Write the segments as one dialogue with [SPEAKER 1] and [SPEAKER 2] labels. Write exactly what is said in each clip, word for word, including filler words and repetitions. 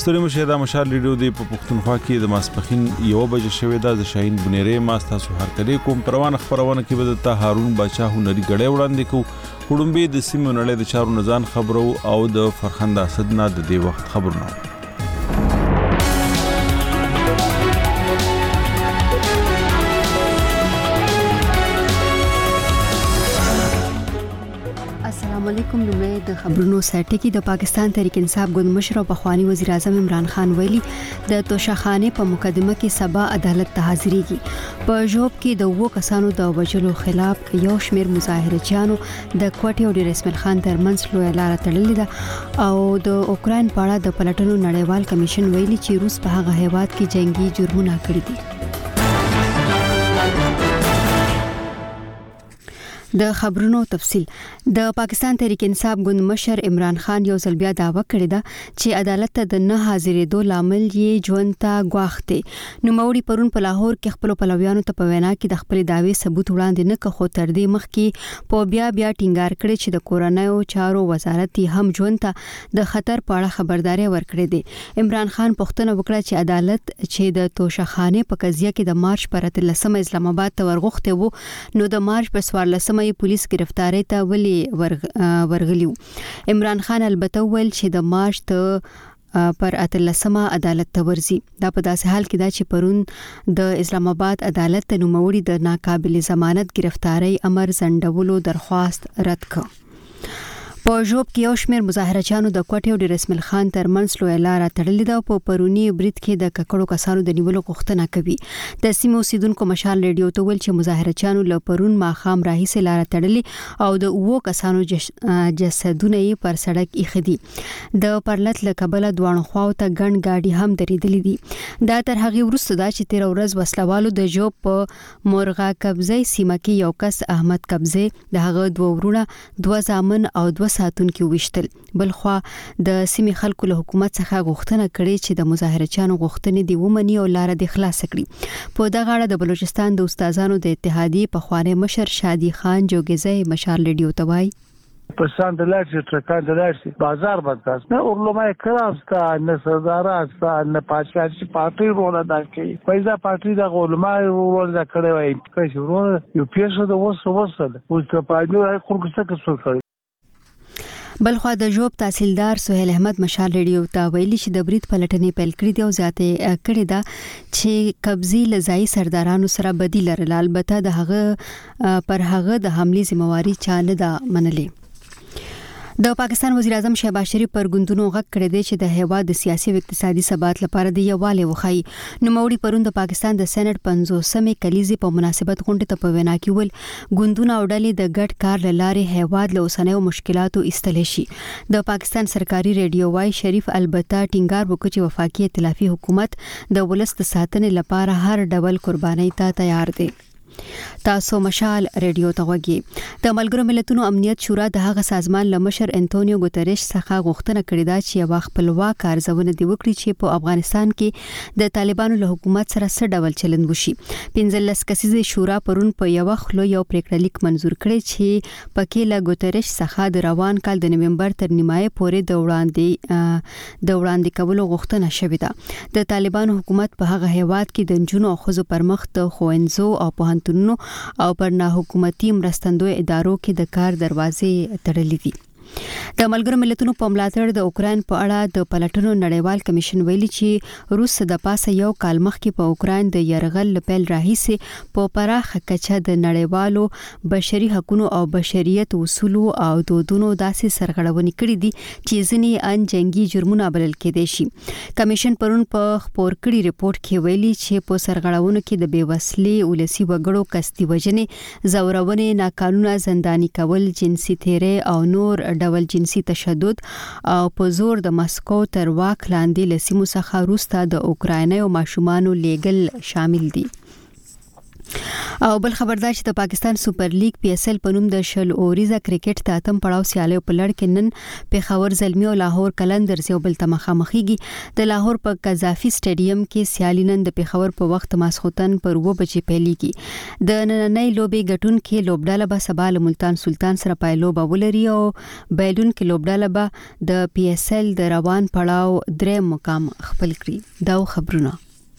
[SPEAKER 1] ستوري مشه دا مشال ریډیو دی په پښتونخوا کې د ماسپخین یو بجې شوې ده. ز شاهین بنيره ما تاسو هر کله کوم پروانه خبرونه کې بده ته هارون بچا هنري غړې وړاندې کو کوډمبي د سیمو نړۍ د چارو نزان خبرو او د فرخنده صدنا د دې وخت خبرونه.
[SPEAKER 2] السلام علیکم. لومړی د خبرونو سرټکی. د پاکستان تحریک انصاف ګوند مشر او پخوانی وزیر اعظم عمران خان ویلي د توشخانه په مقدمه کې سبا عدالت ته حاضرېږي. په جوب کې د وو کسانو د وجلو خلاف یو شمېر مظاهرچیانو د کوټي او د رسمل خان ترمنځ لوی لار تړلې ده او د اوکرين په اړه د پلټنو نړیوال کمیشن ویلي چې روس په هغه هیواد کې جنگي جرمونه کړی دي. د خبرونو تفصیل. د پاکستان تحریک انصاف ګوند مشر عمران خان یو ځل بیا دعوه کړې ده چې عدالت ته د نه حاضرېدو لامل یې ژوند ته غواخته. نو موري پرون په لاهور کې خپل پلویانو ته په وینا کې د خپل داوی ثبوت وړاندې نه کړو تر دې مخکې په بیا بیا ټینګار کړي چې د کورونایو چارو وزارت هم ژوند ته د خطر په اړه خبرداري ورکړې ده. عمران خان پوښتنه وکړه چې عدالت چې د توشخانه په قضیه کې د مارچ پر اتلسمه اسلام آباد ته ورغوښته وو نو د مارچ په څوارلسمه پولیس گرفتاری ته ولي ورغلیو. عمران خان البته ویل چې د مارچ ته پر اتلسمه عدالت ته ورزي. دا په داسې حال کې دا چې پرون د اسلام آباد عدالت ته نوموړي د ناقابل ضمانت گرفتاری امر زندولو درخواست رد کړ. په جوب کې یو شمېر مظاهرچیانو د کوټي او د رسمل خان ترمنځ لوی لار تړلې ده او په پرونی برید کې د ککړو کسانو د نیولو غوښتنه کوي. د سیمو اوسیدونکو مشال ریډیو ته ویل چې مظاهرچیانو له پرون ماخام راهیسې لار تړلې او د اوو کسانو جسدونه یې پر سړک ایښي دي. د پرلط له کبله دوانو خواو ته ګڼ ګاډي هم درېدلې دي. دا تر هغه وروسته دا چې تیر ورځ وسلوالو د جوب په مورغا قبضه سیمه کې یو کس احمد قبضه د هغه دوه ورونه دوه ځامن او دوه ساتون کې وشتل. بلخوا د سیمې خلکو له حکومت څخه غوښتنه کړې چې د مظاهرچیانو غوښتنې دی ومني او لار د خلاص کړي. په دغه اړه د بلوچستان د استادانو د اتحادیې په خوانه مشر شادي خان جوګزی مشال ریډیو ته وایي
[SPEAKER 3] پسند لارشي ترکان لارشي بازار بدکاس نه اورلمای کراستا نه سرداراستا نه پاشاشي پارټي روله دا کوي پیسې پارټي دا علماء روله دا کړی وای چې روله یو پیښه د وسه وسه او ته پاجو خلکو څخه څه کوي.
[SPEAKER 2] بلخوا د جوب تحصیلدار سہیل احمد مشال ریډیو ته ویلي چې د برید پلټنې پیل کړې دي او زیاته کړې ده چې قبضي لزای سردارانو سره بدیل لرل. البته د هغه پر هغه د حمله ذمہواری چا نه ده منلې. د پاکستان وزیر اعظم شهباز شریف پر ګوندونو غږ کړی دی چې د هیواد د سیاسي او اقتصادي ثبات لپاره د یووالي وخی. نو موري پرون د پاکستان د سېنات پنځوسمې کلیزې په مناسبت غونډه ته په وینا کې ول ګوندونه او ډلې د ګډ کار لاره هیواد له اوسنیو مشکلاتو ایستل شي. د پاکستان سرکاري ریډیو وای شریف البته ټینګار وکړي چې وفاقي ائتلافي حکومت د ولس د ساتنې لپاره هر ډول قربانۍ ته تیار دی. تاسو مشال ریډیو ته وګورئ. د ملګرو ملتونو امنیت شورا د هغه سازمان لمشر انټونیو ګوتریش څخه غوښتنه کړې ده چې یو خپلواک ارزونه دی وکړي چې په افغانستان کې د طالبانو له حکومت سره څه ډول چلند وشي. پنځلس کسیزه شورا پرون په یو خلو یو پریکړه لیک منزور کړی چې پکې له ګوتریش څخه د روان کال د نومبر تر نیمایي پورې د وړاندې د وړاندې کولو غوښتنه شوې ده. د طالبانو حکومت په هغه هیواد کې د جنونو او خزو پرمخ د خوينزو او په او پر نه حکومتي مرستندوی ادارو کې د کار دروازې تړلې دي. د ملګرو ملتونو په ملاتړ د اوکرين په اړه د پلټنو نړیوال کمیشن ویلي چې روس د پاسه یو کال مخکې په اوکرين د يرغل لپیل راهیسه په پراخه کچه د نړیوالو بشري حقوقو او بشریت اصول او دودونو داسې سرغړونې کړې دي چې ځینې ان جنگي جرمونه بلل کېدي شي. کمیشن پرون په خبر کړي ریپورت کې ویلي چې په سرغړونو کې د بیوسلې ولسی وګړو قصدي وژنې زورونې ناقانونه زنداني کول جنسي تیری او نور ډول جنسي تشدد او په زور د مسکو تر واک لاندې لسیمو څخه روسته د اوکرایني او ماشومانو لیګل شامل دي. او بل خبردار چې د پاکستان سپر لیګ پی اس ال په نوم د شل اوریزه کرکټ ته اتم پړاو سیالیو په لړ کې نن پیښور زلمی او لاهور قلندرز یو بل ته مخامخېږي. د لاهور په قذافي سټیډیم کې سیالي نن د پیښور په وخت ماسخوتن پر و بجې پیلېږي. د نننۍ لوبې ګټونکي لوبډاله به سبا له ملتان سلطان سره پایلوبه ولري او بایلونکي لوبډاله به د پی اس ال د روان پړاو درې مقام خپل کړي. دا خبرونه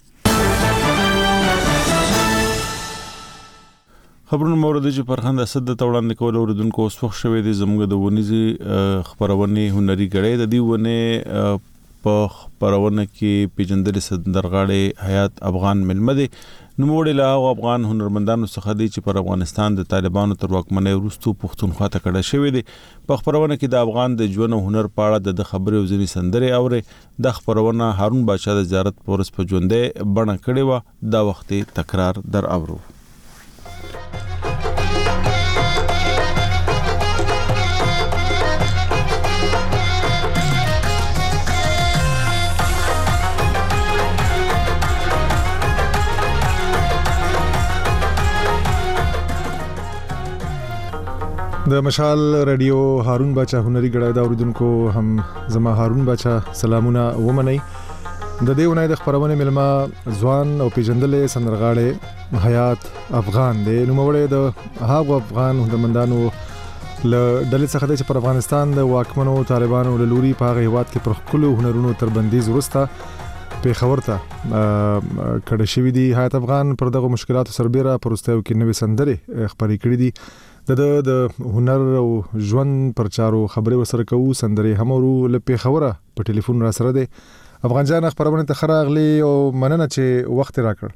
[SPEAKER 1] خبرونه مورد چې پرخند اسد د توړاندې کول اوردونکو وسوخ شوې دي زموږ د ونیزي خبرونه هنري غړې د دې ونه په خبرونه کې پیجندل سندرغاړي حیات افغان ملمدي نوموړي له افغان هنرمندانو څخه دي چې پر افغانستان د طالبانو تر واکمنۍ وروسته پښتونخوا ته کډه شوې دي. په خبرونه کې د افغان د ژوند او هنر په اړه د خبرې او ځینې سندرې اوري. د خبرونه هارون بادشاه د زیارت پورس په ژوندې بڼه کړې و. دا وخت تکرار در اورو.
[SPEAKER 4] د مشال رادیو هارون بچا هنري غړای دا اوریدونکو هم زما هارون بچا سلامونه ومني. د دې ونای د خبرونه ملما ځوان او پیجندلې سندرغاړي حیات افغان دی. نو موړې د هاغو افغان هنرمندانو له ډلې څخه د پر افغانستان د واکمنو طالبانو له لوري په هغه هیواد کې پر خپل هنرونو تر بندیز ورسته پیښور ته کډه شوې دي. حیات افغان پر دغه مشکلاتو سربېره پرستیو کې نوې سندرې خبرې کړې دي. د د هنر او ژوند پرچارو خبرې وسره کوو. سندرې همورو له پیښوره په ټلیفون را سره دی. افغان جان خبرونه ته خراغلی او مننه چې وخت راکړ.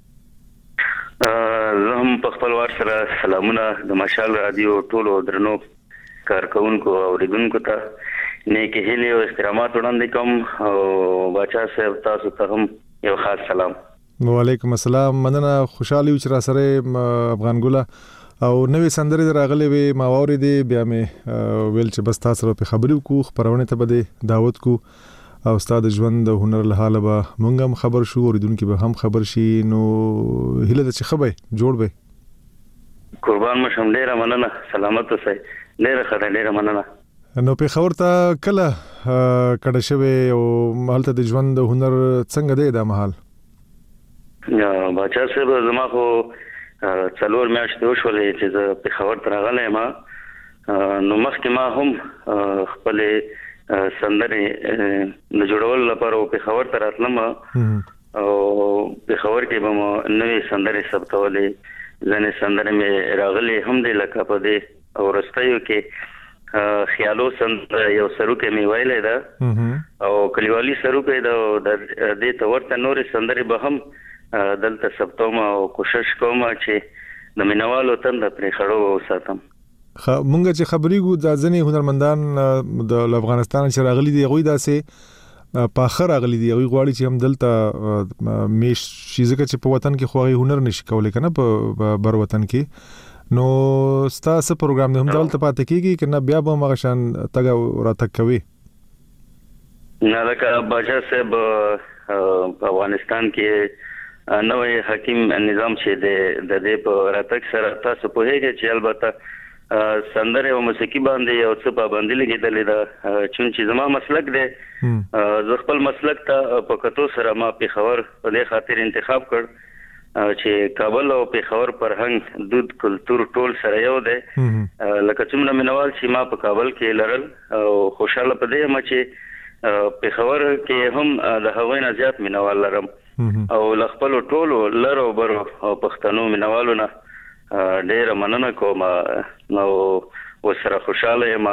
[SPEAKER 5] زه هم په خپل وار سره سلامونه د مشال رادیو ټولو درنو کارکونکو او اوریدونکو ته نیک هیلې او احترامات وړاندې کوم او بچا صاحب تاسو ته هم یو خاص سلام.
[SPEAKER 4] وعلیکم السلام. مننه خوشاله یو چې را سره افغان ګوله او نوې سندرې راغلي وي ما واورېدې بیا مې ویل چې بس تاسو په خبرو کو خبرونه ته بده دعوت کو او استاد ژوند او هنر له حاله به مونږ هم خبر شو اوریدونکو به هم خبر شي. نو هله د چې خبره جوړ به
[SPEAKER 5] قربان مشم ډیره مننه سلامت اوسئ ډیره خدای ډیره مننه.
[SPEAKER 4] نو په خبر ته کله کډه شوی او مالته د ژوند او هنر څنګه دی دا محل؟
[SPEAKER 5] یا بچا صاحب زما خو څلور میاشتې وشولې چې زه په خبر تر غلې ما نو مخکې ما هم خپل سندرې د جوړول لپاره په خبر تر اتلم او په خبر کې به مو نوې سندرې ثبتولې. ځنې سندرې مې راغلي هم دي لکه په دې او رستایو کې خیالو سندره یو سروکې مې ویلې ده او کلیوالي سروکې ده د دې تورته نورې سندرې به هم دلته سبتوم او کوشش کوم چې د مینوالو تند پرې خړو وساتم.
[SPEAKER 4] خ مونږ چې خبرې ګو د ځنې هنرمندان د افغانستان چې راغلي دي غوي داسې په اخر راغلي دي غوي غواړي چې هم دلته میش شي ځکه چې په وطن کې خوغي هنر نشي کولای کنه په بر وطن کې. نو ستاسو پروګرام د هم دلته پاتې کیږي کنه بیا به مغشان تګ را تک کوي؟
[SPEAKER 5] نه لکه بچا صاحب په افغانستان کې نوې حکیم نظام چې د د دې په راتګ سره تاسو په هغه چې البته سندره او موسیقي باندې یو څه پابندي لګیدلې ده چې زما مسلک دی. زه خپل مسلک ته په کتو سره ما په خبر په دې خاطر انتخاب کړ چې کابل او په خبر فرهنګ دود کلچر ټول سره یو دی. لکه څومره منوال چې ما په کابل کې لرل او خوشاله پدې ما چې په خبر کې هم د هغوی نه زیات منوال لرم او لخپل ټولو لرو برو او پښتنو منوالو نه ډېر مننه کوم نو وسره خوشاله یم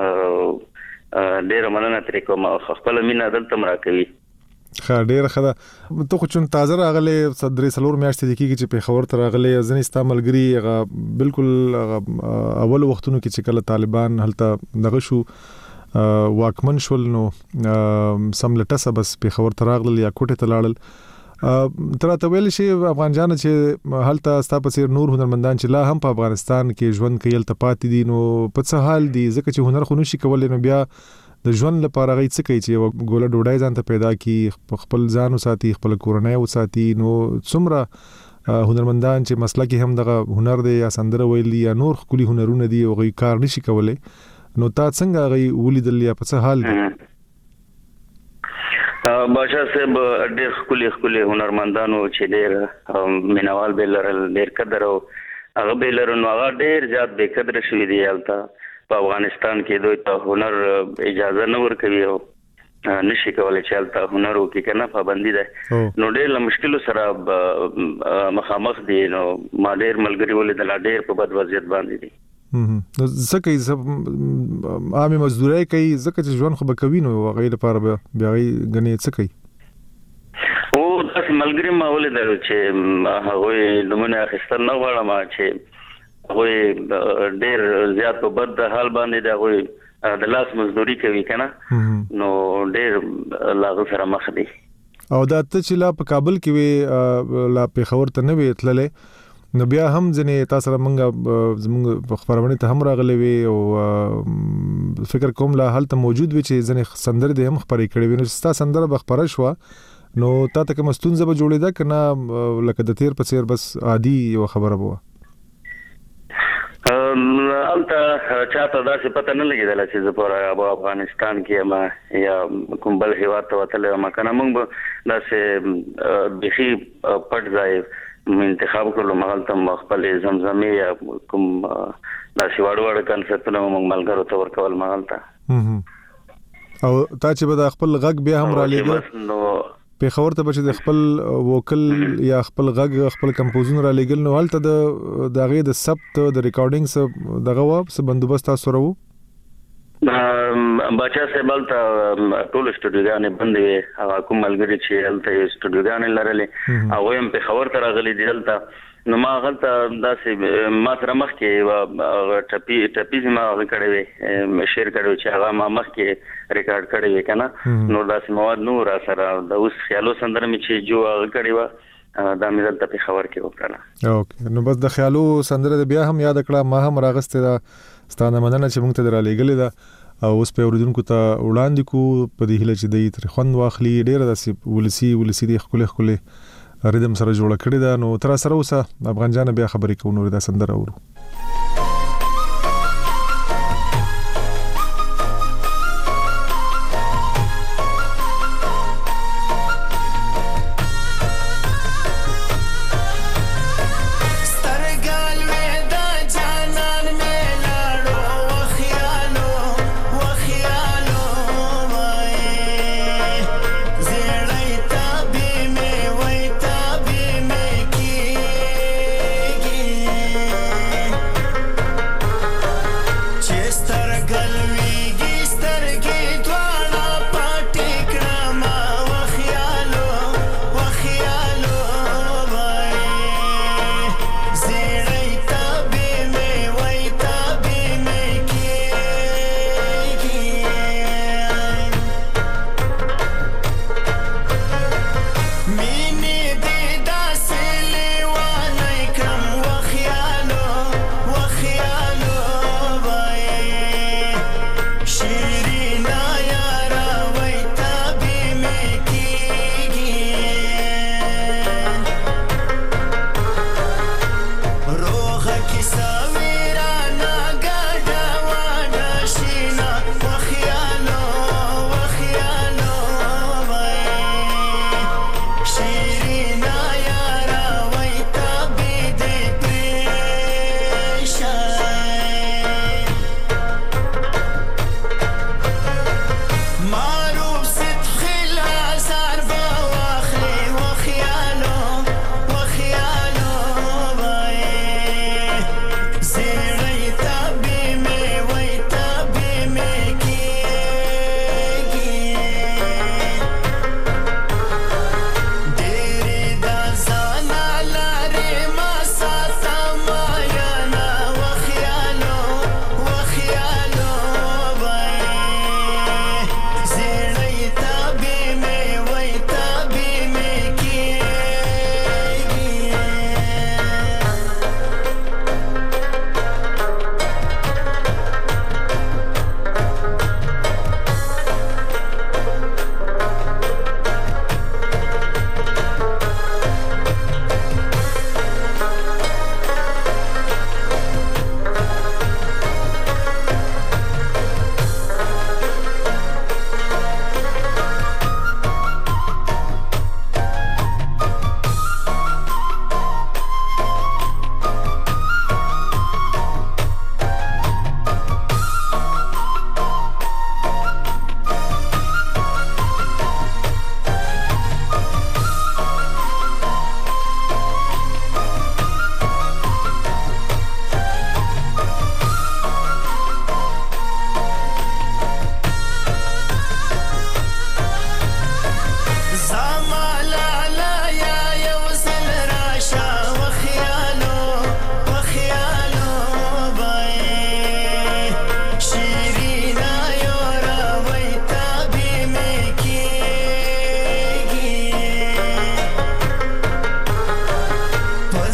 [SPEAKER 5] ډېر مننه ترې کوم خپل مینا دلته مرا کوي.
[SPEAKER 4] خا ډېر خدا ته خو چون تازه راغله صدرې سلور میاشتې د کیږي چې په خبر تر راغله ځنې استعمالګری هغه بالکل اول وختونو کې چې کله طالبان هلته دغه شو واکمن شول نو سملټه بس په خبر تر راغله یا کوټه تلاړل تر ته ویل شي افغان جان چې هلته ستاسو نور هنرمندان چې لا هم په افغانستان کې ژوند کوي تل پاتې دي نو په څه حال دي ځکه چې هنر خو نشي کولای نو بیا د ژوند لپاره غي څه کوي چې ګوله ډوډۍ ځان ته پیدا کی خپل ځان او ساتي خپل کورنۍ او ساتي نو څومره هنرمندان چې مسلکي هم دغه هنر دی یا سندره ویل دي یا نور خولي هنرونه دي او غي کار نشي کولای نو تا څنګه غي ولیدل یا په څه حال دي
[SPEAKER 5] بادشاہ صاحب ډېر خولي خولي هنرمندانو چې ډېر مینوال به لرل ډېر قدر او هغه به لرل نو هغه ډېر زیات به قدر شوی دی البته په افغانستان کې دوی ته هنر اجازه نه ورکوي او نشي کولای چې البته هنر وکړي کنه پابندي ده نو ډېر له مشکل سره مخامخ دي نو ما ډېر ملګری ولیدل ډېر په بد وضعیت باندې دي
[SPEAKER 4] نو ځکه عامه مزدوري کوي ځکه چې ژوند خو به کوي نو غیر لپاره بیا غني څه کوي
[SPEAKER 5] او تاسو ملګری ما ولیدل چې هغه نمونه اخیستل نه غواړم چې هغه ډېر زیات په بد حال باندې دا هغه د لاس مزدوري کوي کنه نو ډېر لاغه سره مخ دي
[SPEAKER 4] او دا ته چې لا په کابل کې وی لا په خبر ته نه وی تللې نو بیا هم ځنې تاسو سره مونږ زموږ خبرونه ته هم راغلي وي او فکر کوم لا حالت موجود وي چې ځنې سندره دې هم خبرې کړې وي نو تاسو سندره به خبره شو نو تا ته کوم ستونزه به جوړېده کنه لکه د تیر په څیر بس عادي یو خبره وه
[SPEAKER 5] البته چاته داسې پته نه لګېدله چې زه په افغانستان کې یم یا کوم بل هېواد ته وتلی یم که نه موږ به داسې بیخي پټ ځای انتخاب کړلو مهلته خپلې زمزمې یا کوم داسې واړه واړه کنسرتونه موږ ملګرو ته ورکول مهلته
[SPEAKER 4] او تا چې به د خپل غږ بیا هم رالیږه پیښور ته به چې د خپل ووکل یا خپل غږ خپل کمپوزون رالیږل نو هلته د هغې د ثبت د ریکارډینګ څه دغه وه څه بندوبست تاسو سره وو
[SPEAKER 5] باچا صاحب هلته ټول سټوډیوګانې بندې وې هغه کوم ملګري چې هلته یې سټوډیوګانې لرلې هغوی هم پېښور ته راغلي دي هلته نو ما هلته داسې ما سره مخکې یوه ټپي ټپیز ما هغه کړی وې شعر کړی وی چې هغه ما مخکې ریکارډ کړی وې که نه نور داسې مواد نه و را سره د اوس خیالو سندره مې چې جو هغه کړې وه دا مې دلته پېښور کې وکړله
[SPEAKER 4] اوکې نو بس د خیالو سندره بیا هم یاد کړه ما هم راغستې ده ستا نه مننه چې موږ ته در رالیږلې ده او اوس په اوریدونکو ته وړاندې کو په دې هیله چې دوی ترې خوند واخلي ډېره داسې ولسي ولسي دې ښکلې ښکلې ریدم سره جوړه کړې ده نو تر سره اوسه افغان جان بیا خبرې کوو نور دا سندره اورو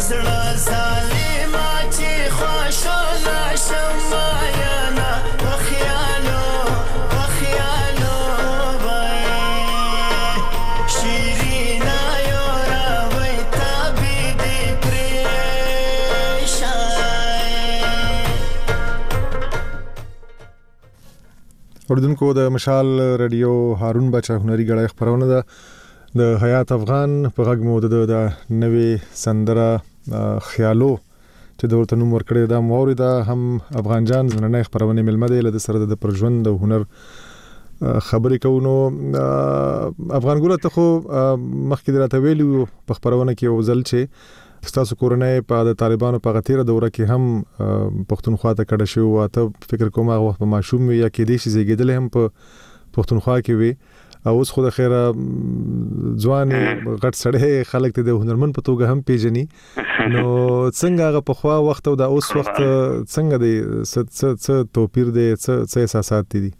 [SPEAKER 6] زړه ظالما چې خوشاله شمایانا په خیالو په خیالو وای شیرینا یو راوي تابې دې پریشان.
[SPEAKER 4] اوردونکو د مشال رادیو هارون بچا هنري غړای خبرونه ده د حیات افغان په غږ مو د نوې سندره خیالو چې د ورته نوم ورکړی دا مورید هم افغان جان نن خبرونه ملمه دی له سره د پرژوند د هنر خبرې کوونو افغان ګوره ته خو مخکې راته ویلو په خبرونه کې وزل چې ستاسو کورنۍ په د طالبانو په غتیره دوره کې هم پښتونخوا ته کډه شو او ته فکر کوم هغه وخت په ماشوم یا کې دې شي زیږیدل هم په پښتونخوا کې وي او اوس خو د خیره ځوان غټ سړی خلک ته د هنرمن په توګه هم پیژني نو څنګه هغه په خوا وخت او د اوس وخت څنګه دی څه توپیر دی څه احساسات دي؟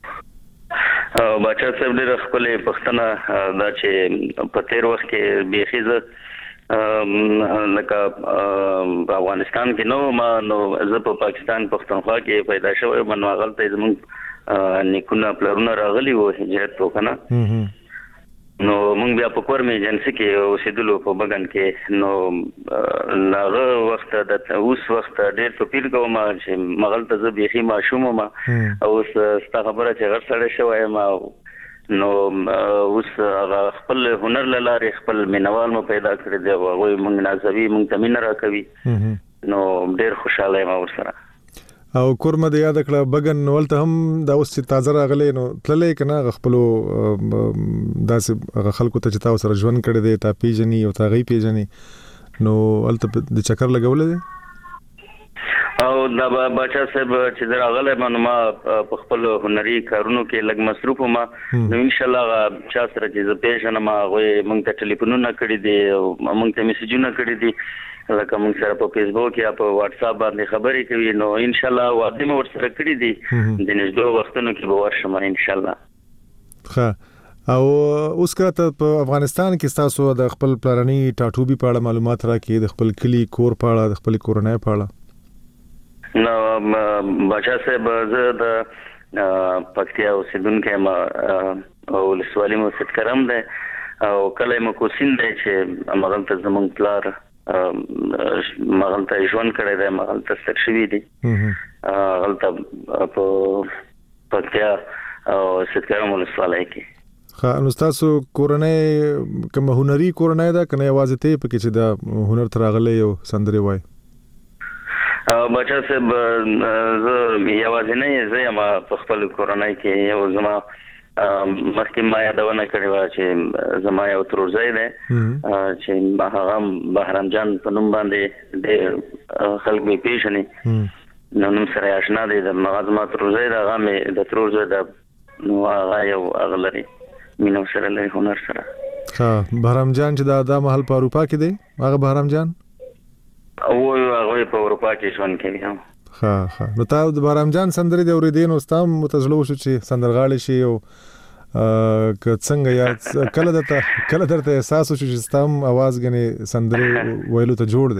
[SPEAKER 5] بچا صاحب ډېر خپل پښتنه دا چې په تیر وخت کې بیخیزه لکه افغانستان کې نو ما نو زه په پاکستان پښتونخوا کې پیدا شوی منو غلطه زموږ نیکونه پلرونه راغلي وو هجرت وکنه نو موږ بیا په کور مې جنسي کې اوسېدلو په بغن کې نو هغه وخت د اوس وخت ډېر توپیر کوم چې مغلطه زه بيخي ماشوم ما او ستا خبره چې غړ سره شوی ما نو اوس هغه خپل هنر لاره خپل مینوال مو پیدا کړی دی او هغه موږ نازوي موږ تمین راکوي نو ډېر خوشاله یم ورسره.
[SPEAKER 4] او کورمه د یاد کړه بغن ولته هم دا اوس چې تازه راغلی نو تللې کنه خپل داسې خلکو ته چې تاسو سره ژوند کړی دی تا پیژني او تا غي پیژني نو ولته د چکر لګولې دی
[SPEAKER 5] او دا بچا صاحب چې دراغله منو ما په خپل هنري کارونو کې لګ مصروف ما نو ان شاء الله چا سره چې ز پیژنه ما غوي مونږ ته ټلیفونونه کړی دي او مونږ ته میسجونه کړی دي لکه مونږ سره په فیسبوک یا په واتس اپ باندې خبرې کوي نو ان شاء الله واده مو ورسره کړی دي د نږدې وختونو کې به ورشم ان شاء الله.
[SPEAKER 4] ښه او اوس کته په افغانستان کې تاسو د خپل پلاني ټاټوبي په اړه معلومات راکې د خپل کلی کور په اړه د خپل کورنۍ په اړه.
[SPEAKER 5] نو بچا صاحب زه د پکتیا اوسیدونکو ما او لسوالي مو ست کرم ده او کله مو کوسین ده چې مغلطه زمون پلار مغلطه ژوند کړی ده مغلطه ستر شوی دي غلطه په پکتیا او ست کرم ولسوالۍ کې.
[SPEAKER 4] خا نو تاسو کورنۍ کوم هنري کورنۍ ده کنه आवाज ته پکې چې دا هنر تراغله یو سندري وای
[SPEAKER 5] بچا صاحب زه یوازې نه زه ما په خپل کورنۍ کې یو زما مخکې ما یادونه کړې و چې زما یو تروزی دی چې هغه بهرام جان په نوم باندې ډېر خلک مې پیژني نو نوم سره آشنا دی د زما تروزی دی هغه مې د تروزی د نو هغه یو هغه لري مینه سره لري هنر سره.
[SPEAKER 4] ښه بهرام جان چې دا د محل په اروپا کې دی هغه بهرام جان
[SPEAKER 5] او هغه په اروپا کې ژوند کوي.
[SPEAKER 4] ها ها نو تاسو د بهرام جان سندري د اوریدین او ستام متزلو شو چې سندرغاړي شي او ک څنګه یا کله دته کله درته احساس شو چې ستام आवाज غني سندري ویلو ته جوړ دی؟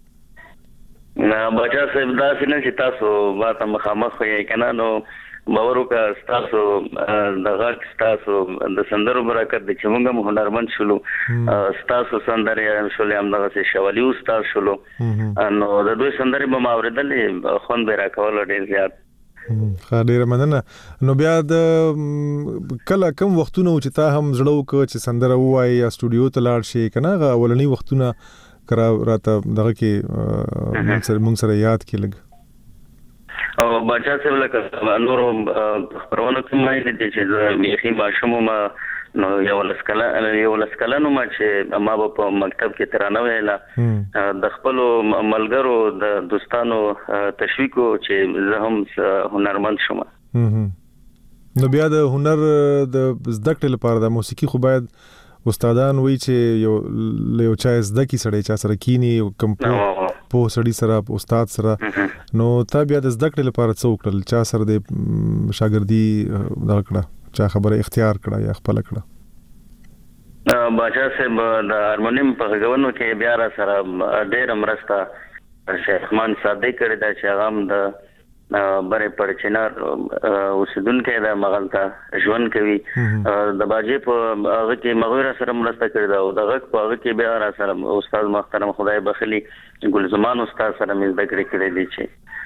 [SPEAKER 5] نه بچا صاحب دا څنګه چې تاسو واته مخامخ یې کنه نو باور وکړه تاسو د غږ تاسو د سندرو برکت د چې موږ هنرمند شولو تاسو سندري شولې هم دغه شوالی استاد شولو نو د دوی سندري به ما اوریدلې خون به راکول ډېر زیات.
[SPEAKER 4] ښه ډېره مننه. نو بیا د کله کوم وختونه چې تا هم زړه وکړه چې سندره ووایي یا سټوډیو ته لاړ شي کنه هغه اولنی وختونه کرا راته دغه کې موږ سره یاد کې لګ
[SPEAKER 5] او بچا صاحب لکه نورو خبرونه کوم نه دي چې زه میخي ماشوم ما نو یو لسکلا یو لسکلا نو ما چې ما په مکتب کې ترانه ویلا د خپل ملګرو د دوستانو تشویق چې زه هم هنرمند شوم.
[SPEAKER 4] نو بیا د هنر د زده کړې لپاره د موسیقي خو باید استادان وی چې یو یو چا زده کی سړی چا سره کینی کمپو په سړی سره استاد سره نو تا بیا د زده کړې لپاره څو کړل چا سره د شاګردي دا کړه چا خبره اختیار کړه یا خپل کړه؟
[SPEAKER 5] باچا صاحب د هارمونیم په غوونو کې بیا را سره ډېر مرسته شیخ رحمان صادق کړی دا چې هغه هم د بره پرچینار اوسیدونکو د مغلطه ژوند کوي د باجې په هغه کې مغوره سره مرسته کړی دا او دغه په هغه کې بیا را سره استاد محترم خدای بخلی ګلزمان استاد سره مې ذکر کړی دی چې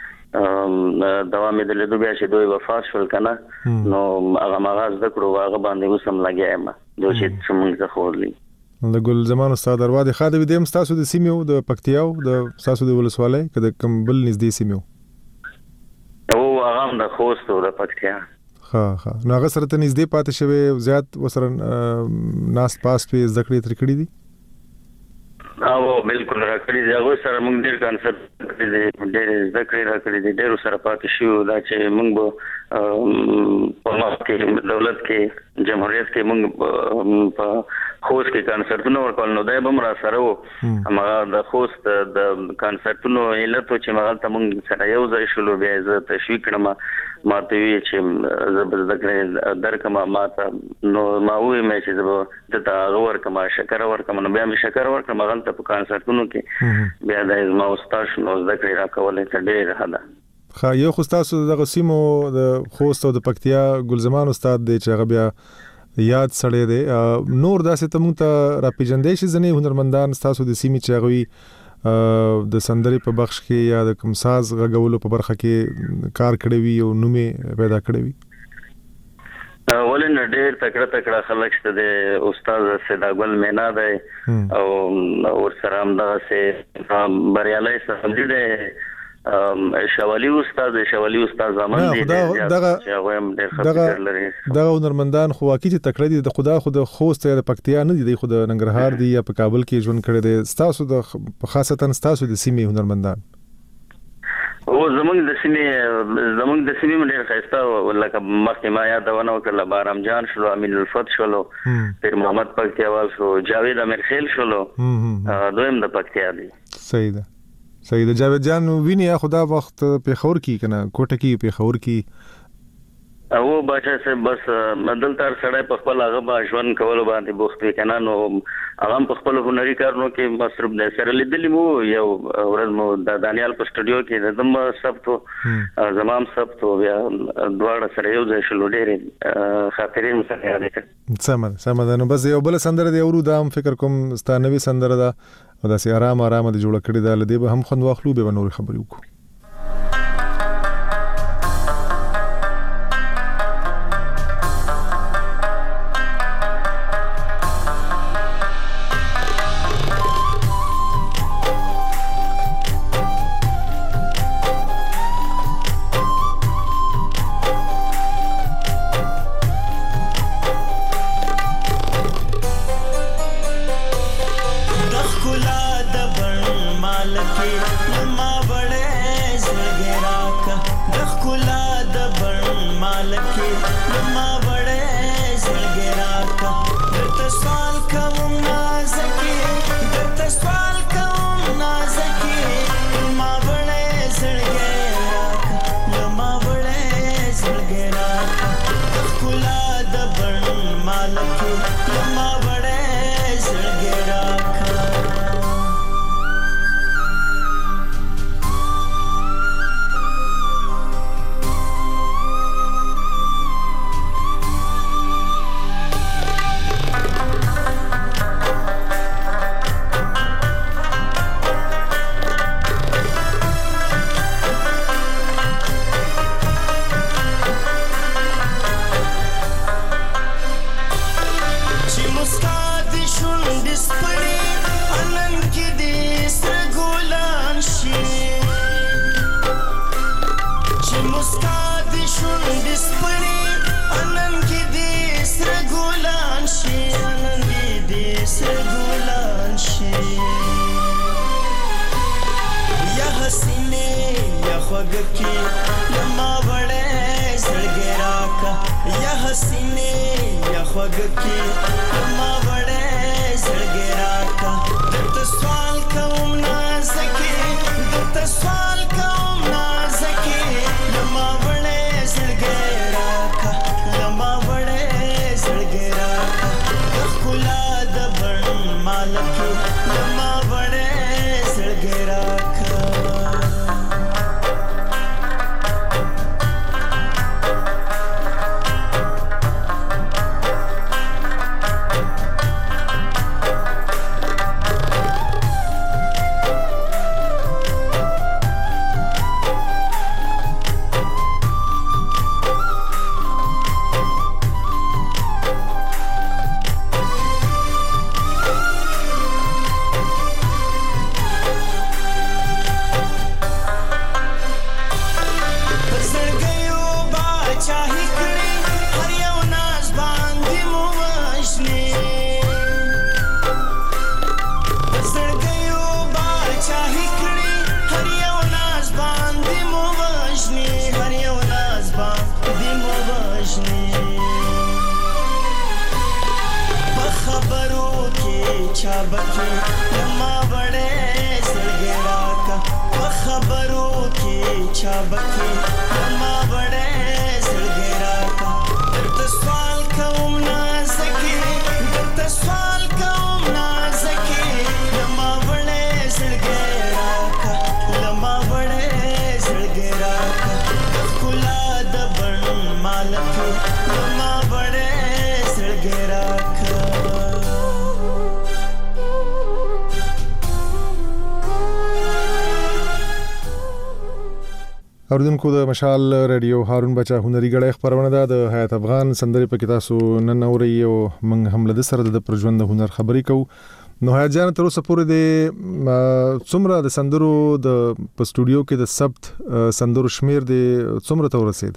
[SPEAKER 5] دوام د لیدو بیا چې دوی وفات شول کنه نو هغه مغاز د کړو هغه باندې وسم لګیا ما جو چې څنګه څه خورلی
[SPEAKER 4] د ګل زمان استاد ارواده خاطر دې هم تاسو د سیمو د پکتیاو د تاسو د ولسوالۍ کده کمبل نږدې سیمو
[SPEAKER 5] او هغه د خوست او د پکتیا
[SPEAKER 4] ها ها نو هغه سره ته نږدې پاتې شوی زیات وسره ناس پاس په ذکر تر کړی دي
[SPEAKER 5] او بالکل راکړي دی هغه سره موږ ډېر کانسرت کړی دی ډېر ذکر راکړي دی ډېر سره پاتې شو دا چې موږ په مخ کې دولت کې جمهوریت کې موږ په خوست کې کانسرتونه ورکول نو دا به مر سره وو هغه د خوست د کانسرتونو علت چې مغل ته موږ سره یو ځای شلو بیا زه تشویق کړم ماته وی چې زبر ذکر درکما ماته نو ما وی مې چې زه د غور کما شکر ورکم نو بیا مې شکر ورکم مغل ته په کانسرتونو کې بیا د ما استاد نو ذکر راکولې ته ډېر هدا
[SPEAKER 4] خا یو خو تاسو د سیمو د خوست او د پکتیا ګلزمان استاد دی چې هغه بیا یاد سړی دی نور داسې ته مونږ ته راپېژندی شي ځینې هنرمندان ستاسو د سیمې چې هغوی د سندرې په بخش کې یا د کوم ساز غږولو په برخه کې کار کړی وي او نوم یې پیدا کړی وي
[SPEAKER 5] ولې نه ډېر تکړه تکړه خلک شته دی استاد صداګل مینا دی او ورسره همدغسې بریالی صاحب دی شوالی استاد شوالی استاد زمان دی
[SPEAKER 4] دغه دغه هنرمندان خو واقعي چې تکړه دي د خدا خو د خوست یا د پکتیا نه دي خو د ننګرهار دي یا په کابل کې ژوند کړی دی تاسو د خاصتا تاسو د سیمې هنرمندان
[SPEAKER 5] او زمونږ د سیمې زمونږ د سیمې ډېر ښایسته لکه مخکې ما یادونه وکړله بارام جان شلو امین الفت شلو پیر محمد پکتیاوال شو جاوید امیرخیل شلو دویم د پکتیا دی
[SPEAKER 4] صحیح ده صحیح ده جاوید جان ویني خدا وخت پیښور کې کنه کوټه کې پیښور کې
[SPEAKER 5] او باچا صاحب بس مدل تر سړی په خپل هغه با ژوند کول باندې بوخت وي کنه نو هغه په خپل هنري کارونو کې مصروف دی سره لیدلی مو یو ورځ مو د دانیال په سټوډیو کې د زم سبتو زمام سبتو بیا دواړه سره یو ځای شلو ډېرې خاطرې مو سره یاد کړې
[SPEAKER 4] سم سم ده نو بس یو بل سندره دی ورو دا هم فکر کوم ستانوي سندره ده او داسې آرام آرام د جوړ کړی دا لدی به هم خوند واخلو به نور خبرې وکړو
[SPEAKER 6] زړګی راکړه چابکی لما بڑے زړګی راکړه په خبرو کې چابکی لما بڑے زړګی راکړه درته سوال کوم نازکې درته سوال کوم نازکې لما بڑے زړګی راکړه لما بڑے زړګی راکړه ښکلا د بڼ مالک لما بڑے زړګی راکړه
[SPEAKER 4] اوردونکو د مشال رادیو هارون بچا هنري غړې خبرونه ده د حیات افغان سندري په کتاسو نن اوري او من هم له سره د پرژوند هنر خبري کو نو حیات جان تر اوسه پورې د څومره د سندرو د په سټوډیو کې د سبت سندرو شمیر د څومره تور رسید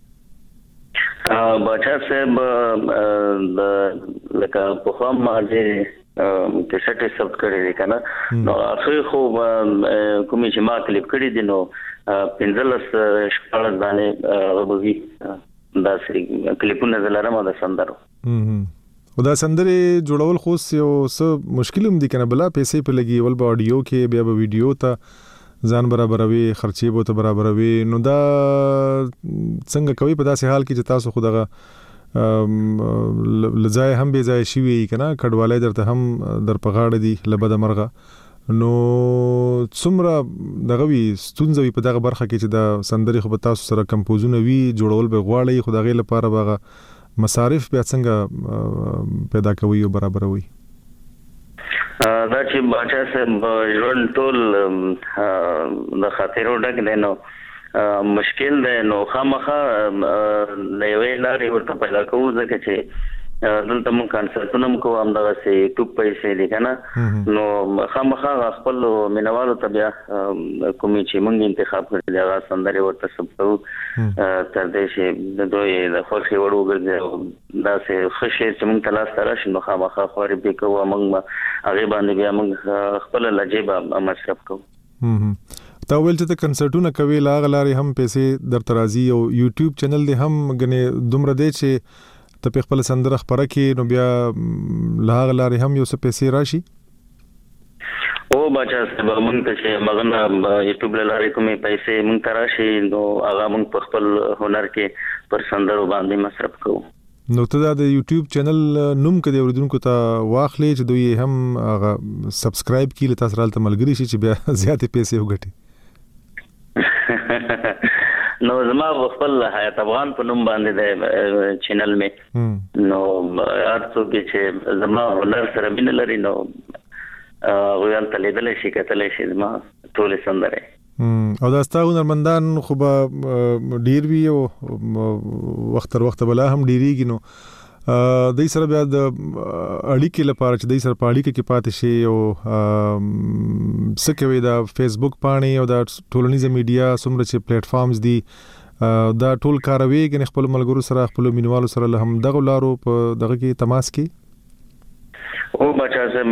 [SPEAKER 5] بچا صاحب د لکه په خام ماځي که سټه سبت کړی دی کنه نو اخر خو کومې چې ما کلیپ کړی دي نو پنځلس شپږ دانې غوږی دا سری کلیپونه زلارم د سندرو
[SPEAKER 4] او دا سندري جوړول خو یو څه مشکل هم دي کنه بلا پیسې په لګي ول په اډیو کې بیا به ویډیو ته ځان برابروي خرچي به ته برابروي نو دا څنګه کوي په داسې حال کې چې تاسو خو دغه لځای هم به ځای شي وي کنه کډوالای درته هم در پغاړه دي لبد مرغه نو څومره دغه وی ستونزوي په دغه برخه کې چې دا سندري خو په تاسو سره کمپوزونه وی جوړول به غواړي خو دغه لپاره به مصارف بیا څنګه پیدا کوي او برابروي
[SPEAKER 5] دا چې بچا صاحب ژوند ټول د خاطرو ډک دی نو مشکل دی نو خامخا لوي لاري ورته پیدا کوو ځکه چې دلته مون کانسرټونه مو کوم دغه سي ټوپ پیسې دي کنه نو خامخا خپل مینوالو ته بیا کومې چې مونږ انتخاب کړی دا سندري ورته سبو تر دې چې د دوی د خوشي وړو ګرځي دا سه خوشي چې مونږ تلاش تراشي نو خامخا خوري به کوو مونږ هغه باندې بیا مونږ خپل لجيبه مصرف کوو
[SPEAKER 4] تا ویل چې کنسرټونه کوي لاغلاري هم پیسې در ترازی او یوټیوب چینل دی هم غنه دومره دی چې ته په خپل سندره خبره کې نو بیا لاغلاري هم یو څه پیسې راشي
[SPEAKER 5] او بچا سبا مونږ ته چې مغنه یوټیوب لاري کومې پیسې مونږ تراشي نو هغه مونږ په خپل هنر کې پر سندرو باندې مصرف کوو
[SPEAKER 4] نو ته دا د یوټیوب چینل نوم کړي اوریدونکو ته واخلې چې دوی هم هغه سبسکرایب کړي تاسو رالته ملګری شي چې بیا زیاتې پیسې وګټي
[SPEAKER 5] نو زما خپل حیات افغان په نوم باندې د چینل می نو ارڅو کې چې زما هنر سره مين لري نو غوړل تلیدل شي کتل شي زما ټول سندره
[SPEAKER 4] او دا ستاسو هنرمندان خو به ډیر وی او وخت تر وخت بلا هم ډیریږي نو د سره بیا د اړیکې لپاره چې د سره په اړیکه کې پاتې شي او سکه وي دا فیسبوک پاڼې او دا ټولنیزه میډیا څومره چې پلیټ فارمز دي دا ټول کاروي کې خپل ملګرو سره خپل مینوالو سره هم دغه لارو په دغه کې تماس کې
[SPEAKER 5] او بچا سم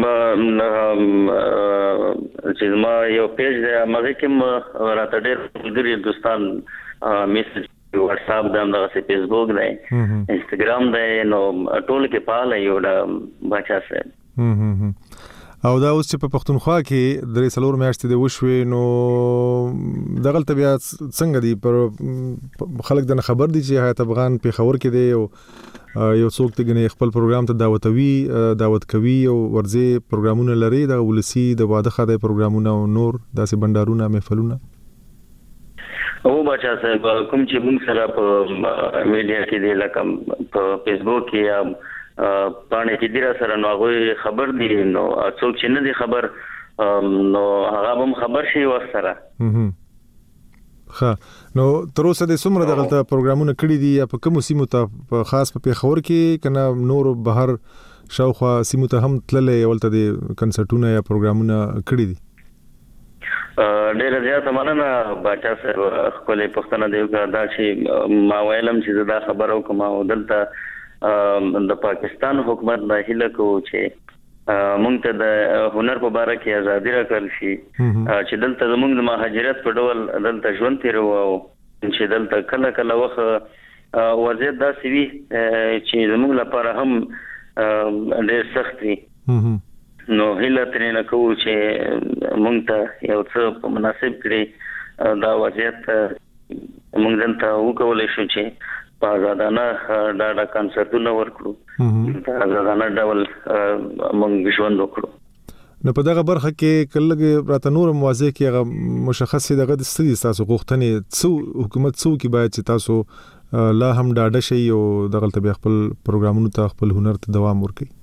[SPEAKER 5] چې ما یو پیج دی مګر کوم راته ډېر ګری دوستان میسج واتس اپ دم دغه فیسبوک دی انستګرام دی نو ټول کې پاله یو دا بچا سم
[SPEAKER 4] او دا اوس چې په پښتونخوا کې درې څلور میاشتې د وشوي نو دغه طبيعت څنګه دی پر خلک د خبر دي چې حیات افغان په خبر کې دی او یو څوک ته غني خپل پروګرام ته دعوتوي دعوت کوي او ورځي پروګرامونه لري د ولسی د واده خاطر پروګرامونه او نور داسې بندارونه محفلونه
[SPEAKER 5] او بچا صاحب کوم چې موږ سره په میډیا کې دی لکه په فیسبوک کې یا باندې کې ډیر سره نو هغه خبر دي نو څوک چې نه دي خبر نو هغه هم خبر شي وسره
[SPEAKER 4] ها نو تر اوسه د څومره دغه پروګرامونه کړی دي یا په کوم سیمو ته خاص په پیښور کې کنه نور بهر شاوخوا سیمو ته هم تللې ولته د کنسرټونه یا پروګرامونه کړی دي
[SPEAKER 5] ډېر زیات مننه بچا صاحب خپل پښتنه دیو دا چې ما ویلم چې دا خبرو کوم او دلته د پاکستان حکومت د هیله کو چې مونږ ته د هنر په اړه کې ازادي راکړل شي چې دلته زموږ د مهاجرت په ډول دلته ژوند تیرو او چې دلته کله کله وخت وضعیت داسې وي چې زموږ لپاره هم ډېر سخت وي نو هیله ترې نه کوو چې مونږ ته یو څه په مناسب کړي دا وضعیت مونږ دلته وکولای شو چې په آزادانه ډاډه کنسرټونه ورکړو په آزادانه ډول مونږ ژوند وکړو
[SPEAKER 4] نو په دغه برخه کې کله راته نور موازی کې هغه مشخص دغه د ستدي تاسو غوښتنې څو حکومت څو کې باید چې تاسو لا هم ډاډه شي او دغه ته خپل پروګرامونو ته خپل هنر ته دوام ورکړي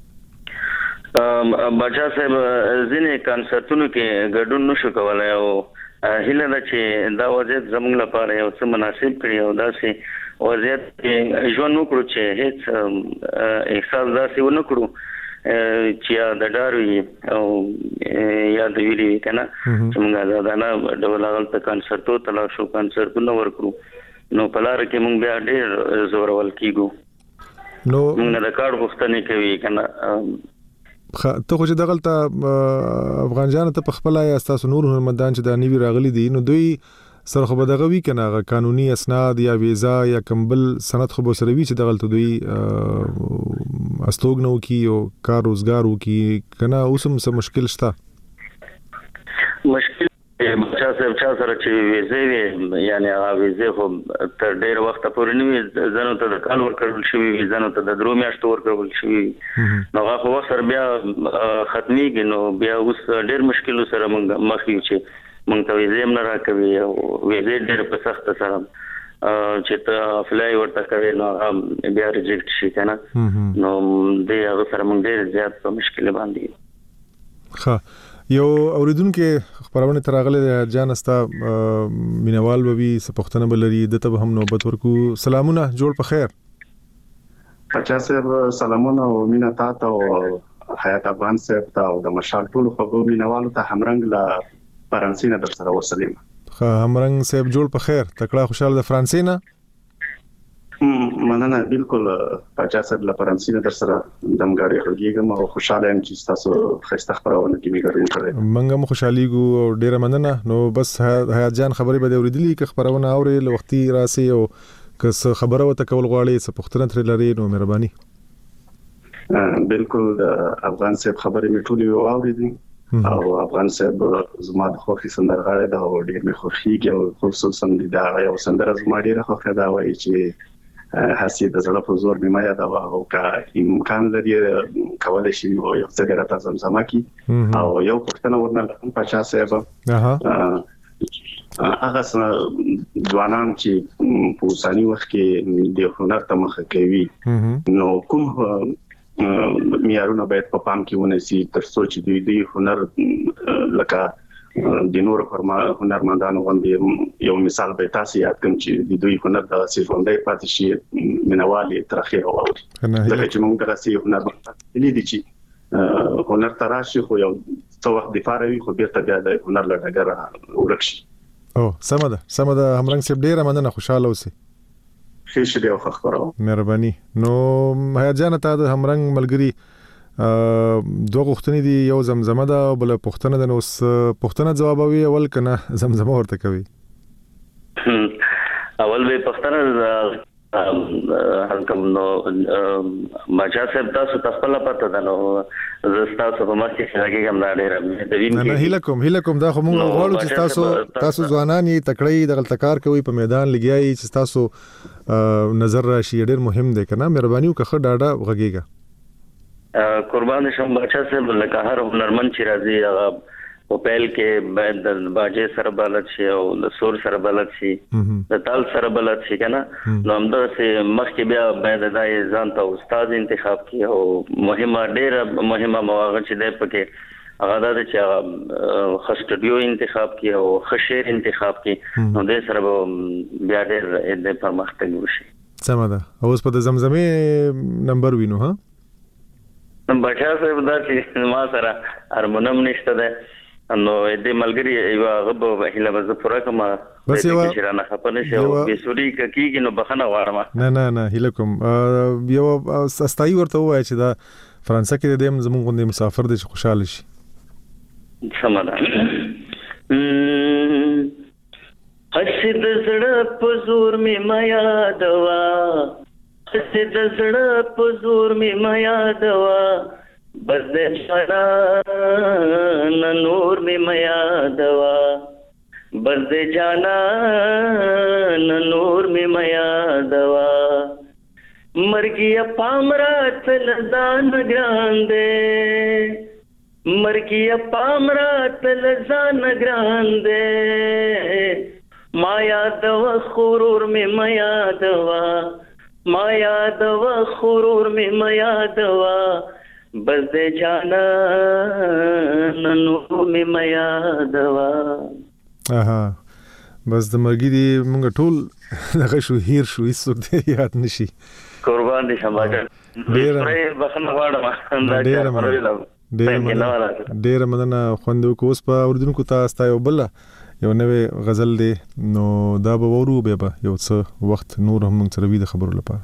[SPEAKER 5] بچا صاحب ځینې کنسرټونو کې ګډون نشو کولای او هیله ده چې دا وضعیت زموږ لپاره یو څه مناسب کړي او داسې وضعیت کې ژوند وکړو چې هیڅ احساس داسې ونه کړو چې یا د ډار او یا د ویلي کنه چې موږ آزادانه ډول هغه ته کنسرټو ته لاړ شو کنسرټونه ورکړو نو په لار کې موږ بیا ډېر زورول کیږو نو موږ د کار غوښتنې کوي کنه
[SPEAKER 4] ته خو چې دغلته افغان جان ته په خپل یا تاسو نور هنرمندان چې د نیوی راغلي دي نو دوی سره خو به دغه وی کنه قانوني اسناد یا ویزا یا کمبل سند خو به سره وی چې دغلته دوی استوګ نو کی او کار روزګار وکي کنه اوسم څه مشکل شته
[SPEAKER 5] مشکل بچا صاحب چا سره چې ویزه وی یعنی هغه ویزه خو تر ډیر وخت پورې نیو ځنو ته د کال ورکړل شوی ځنو ته د درو میاشتو ورکړل شوی نو هغه خو سره بیا ختميږي نو بیا اوس ډیر مشکل سره موږ مخ یو چې موږ ته ویزه هم نه راکوي او ویزه ډیر په سخت سره چې ته افلای ورته کوي نو هغه بیا ریجیکټ شي کنه نو دې هغه سره موږ ډیر زیات په مشکل باندې
[SPEAKER 4] ښه یو اوریدونکو خبرونه تراغله جان استا مینوال وبي سپختنه بلري دته هم نوبت ورکو سلامونه جوړ په خیر
[SPEAKER 7] بچا صاحب سلامونه او مینا تاسو او حیات افغان صاحب ته او د مشال ټول خبرو مینوالو ته همرنګ لا فرانسینا در سره وسلیم
[SPEAKER 4] خا همرنګ صاحب جوړ په خیر تکړه خوشاله د فرانسینا
[SPEAKER 7] مننه بالکل بچا صاحب له فرانسینا در سره دمګاری هوګیګم او خوشاله یم چې تاسو خسته خبرونه کې میګرون کړئ
[SPEAKER 4] منګه مو خوشاليګو او ډیره مننه نو بس حیات جان خبرې به اوریدلې ک خبرونه اوري لوختي راسي او کس خبره وته کول غواړي څه پختنه تر لري نو مهرباني
[SPEAKER 7] بالکل افغان صاحب خبرې میټولې اوریدې او افغان صاحب زما د خوخي سندرغاړي دا ډیر می خوخيږي او خصوصا د دا یو سندره زما ډیره خوخه دا وایي چې حسي د زړه په زور بیمه یا دا او کا امکان لري کولای شي یو څه درته زمزمه کی او یو پښتنه ورنه پچا صاحب اها هغه ځوانان چې په اوساني وخت کې د هنر ته مخ کوي نو کوم معیارونه باید په پام کې ونیسي تر څو چې دوی د هنر لکه د نور فرما هنرمندانو باندې یو مثال به تاسو یاد کوم چې د دوی هنر د سیفوندې پاتې شي منوالي تر اخره وو دا چې موږ درسي هنرمند لیدي چې هنر تراشي خو یو څو وخت د فاروي خو بیرته بیا د هنر لړګر ورکشي
[SPEAKER 4] او سمده سمده همرنګ سپ ډیره مننه خوشاله اوسئ
[SPEAKER 7] خېش دی خو خبرو
[SPEAKER 4] مهرباني نو حیات جان ته د همرنګ ملګری دوه غوښتنې دي یو زمزمه ده او بل پښتنه ده نو پښتنه جوابوي اول کنه زمزمه ورته کوي
[SPEAKER 5] اول به پښتنه هلکم نو بچا صاحب تاسو خپل پته ده نو زستا څه په مخکې څنګه کوم دا ډیر د وین
[SPEAKER 4] نه هیله کوم هیله کوم دا خو موږ غواړو چې تاسو تاسو ځوانان یې تکړه د غلطکار کوي په میدان لګیایي چې تاسو نظر راشي ډیر مهم دی کنه مهرباني وکړه ډاډه وغږیږي
[SPEAKER 5] قربان شم بچا صاحب لکه هر هنرمند چې راځي هغه په پیل کې باید د باجې سره بلد شي او د سور سره بلد شي د تال سره بلد شي کنه نو همدا سه مخکې بیا باید د ځان ته استاد انتخاب کړي او مهمه ډیره مهمه مواقع چې ده پکې هغه د چې خسټډیو انتخاب کړي او خشیر انتخاب کړي نو د سره بیا ډیر د پرمختګ وشي
[SPEAKER 4] سمه ده اوس په زمزمې نمبر وینو ها
[SPEAKER 5] بچا صاحب دا چې ما سره هارمونیم نشته ده نو دې ملګری یو غب هله بز پورا کما
[SPEAKER 4] بس یو
[SPEAKER 5] شرانه خپنه شو به سوري کیږي نو بخنه واړم
[SPEAKER 4] نه نه نه هله کوم یو استای ورته وای چې دا فرانسه کې د زمون غوندي مسافر دي خوشاله شي
[SPEAKER 5] سمدا حسد زړه پزور می مایا دوا حسد زړه پزور می مایا دوا بس دې جانا نور می میا دوا بس دې جانا نور می میا دوا مرګي پامرا تل ځان ګران دې مرګي پامرا تل ځان ګران دې مایا دوا خورور می میا دوا مایا دوا خورور می میا دوا بس دې جانا نو می میا دوا
[SPEAKER 4] اها بس د مرګي دی مونږ ټول دغه شو هیر شو هیڅ دې یاد نشي
[SPEAKER 5] قربان دي شماګه ډیر بخنه واړم دا ډیر
[SPEAKER 4] ډیر ډیر مننه خوندو کوس په اردوونکو تاسو ته یو بل یو نوې غزل دی نو دا به ورو به یو څه وخت نور هم موږ سره وی د خبرو لپاره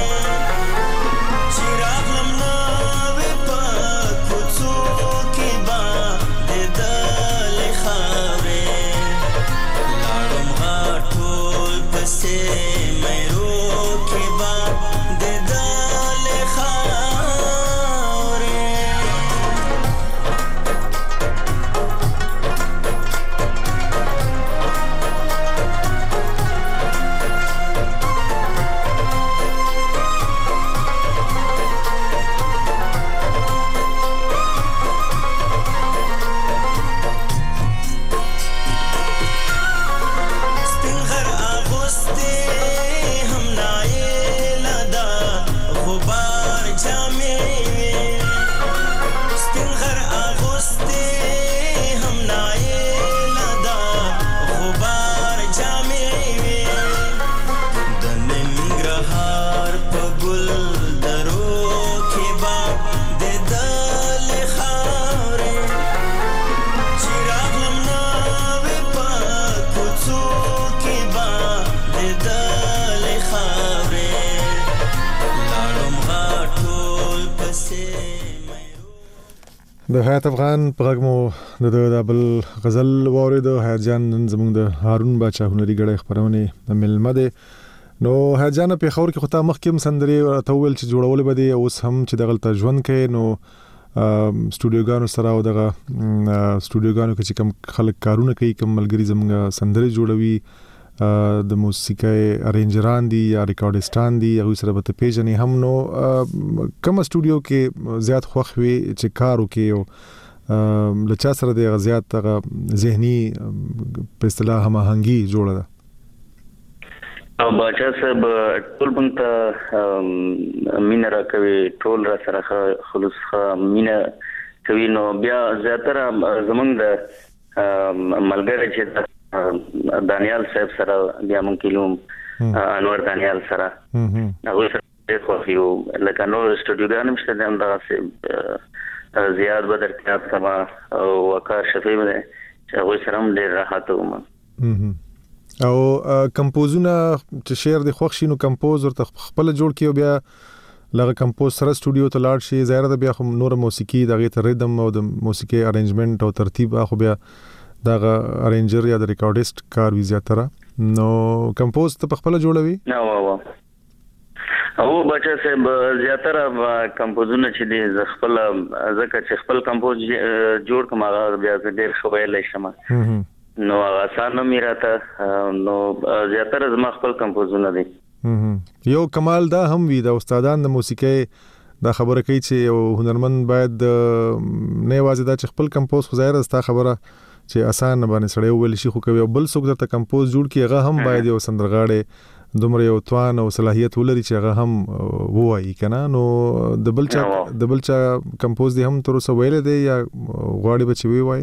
[SPEAKER 6] Keep ګل درو کې با د دل خاورې چراغ لم ناوې په کوڅو کې با د دل خاورې لاړم غاټول پسې
[SPEAKER 4] د حیات افغان پرغمو د دبل غزل وورید حیات جان نن زموږ د هارون باچا هنري غړې خبرونه د ملمه ده نو حیات جان په خور کې خطا مخکې سندري توول چې جوړول بده اوس هم چې دغلت ژوند کې نو سټوډیوګانو سره او دغه سټوډیوګانو کې چې کم خلک کارونه کوي کم ملګری زموږ سندري جوړوي د موسیقي ارینجران دي یا ریکارډستان دي هغه سره به پیژنې هم نو کوم سټوډیو کې زیات خوښ وي چې کار وکي او لچا سره د غزيات ذهني په اصطلاح هم هنګي جوړه ده
[SPEAKER 5] او باچا صاحب ټول بنته مینه را کوي ټول را سره خلوص مینه کوي نو بیا زیاتره زمونږ د ملګری چې دانیال صاحب سره بیا مونږ کلوم انور دانیال سره هغه سره خو یو لکه نو سټوډیوګان مشته د اندازه زیاد بدر کتاب سما او وقار شفیع مده چې هغه سره هم ډیر راحت وم
[SPEAKER 4] او کمپوزونه چې شعر د خوښ شینو کمپوز ورته خپل جوړ کیو بیا لغه کمپوز سره سټوډیو ته لاړ شي ظاهر ده بیا خو نور موسیقي دغه ته ریدم او د موسیقي ارینجمنت او ترتیب خو بیا دغه ارینجر یا د ریکارډیست کار وی زیاتره نو کمپوز ته خپل جوړوي
[SPEAKER 5] نو وا او بچا صاحب زیاتره کمپوزونه چې دي خپل ځکه چې خپل کمپوز جوړ کوم هغه بیا ډیر خو ویل شم نو آسان میراته نو زیاتره زما خپل کمپوزونه دي
[SPEAKER 4] یو کمال دا هم وی د استادان د موسیقي دا خبره کوي چې یو هنرمند باید نه واځي دا چې خپل کمپوز خو ظاهر استا خبره چې آسان باندې سړی ویل شي خو کوي بل څوک درته کمپوز جوړ کی هغه هم باید یو سندرغاړي دومره یو توان او صلاحیت ولري چې هغه هم وایي کنه نو د بل چا د بل چا کمپوز دی هم تر اوسه ویل دی یا غواړي بچي وی وای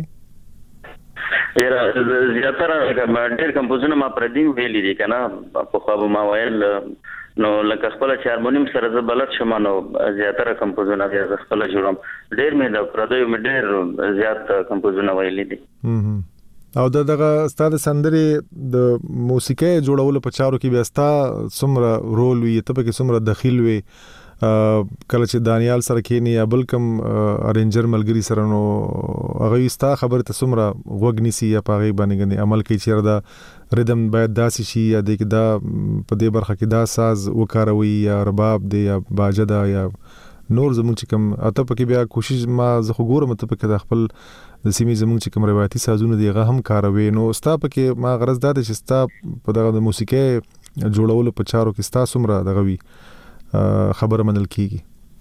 [SPEAKER 5] یاره زیاتره ډېر کمپوزونه ما پردیم ویلي دي کنه په خو ما ویل نو لکه خپل چې هارمونیم سره ز بلد شم نو زیاتره کمپوزونه بیا خپل جوړم ډېر مې د پردیو مې ډېر زیات کمپوزونه ویلي دي
[SPEAKER 4] او دغه استاد سندري د موسیقي جوړولو په چارو کې بیا ستا څومره رول وي ته په کې څومره دخیل وي کله چې دانیال سره کېنی یا بل کم ارینجر ملګری سره نو هغه ستا خبره ته څومره وګنی سي یا پاغي باندې عمل کوي چې دا ریدم باید داسې شي یا د دا په دې برخه کې دا ساز وکاروي یا رباب دی یا باجه یا نور زموږ چې کوم اته پکې بیا کوشش ما زه خو ګورم ته پکې د خپل د سیمې زموږ چې کوم روایتي سازونه دی هغه هم کاروي نو ستا پکې ما غرض دا چې ستا په دغه د موسیقي جوړولو په چارو کې ستا څومره دغه وی خبره منل کیږي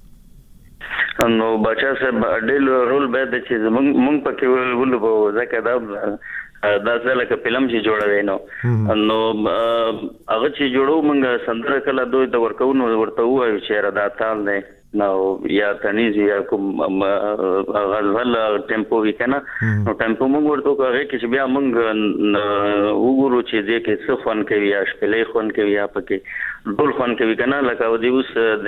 [SPEAKER 5] نو بچا صاحب ډېر رول به د چې مونږ مونږ پکې ولولو ځکه دا دا څه لکه فلم چې جوړوي نو نو هغه چې جوړو مونږ سندره کله دوی د ورکوونو ورته وایو چې را دا تال نه نو یا تنیز یا کوم غزل ټیمپو وی کنه نو ټیمپو مونږ ورته کوي چې بیا مونږ وګورو چې دې کې څه فن کوي یا شپلې فن کوي یا پکې ټول فن کوي کنه لکه او دې اوس د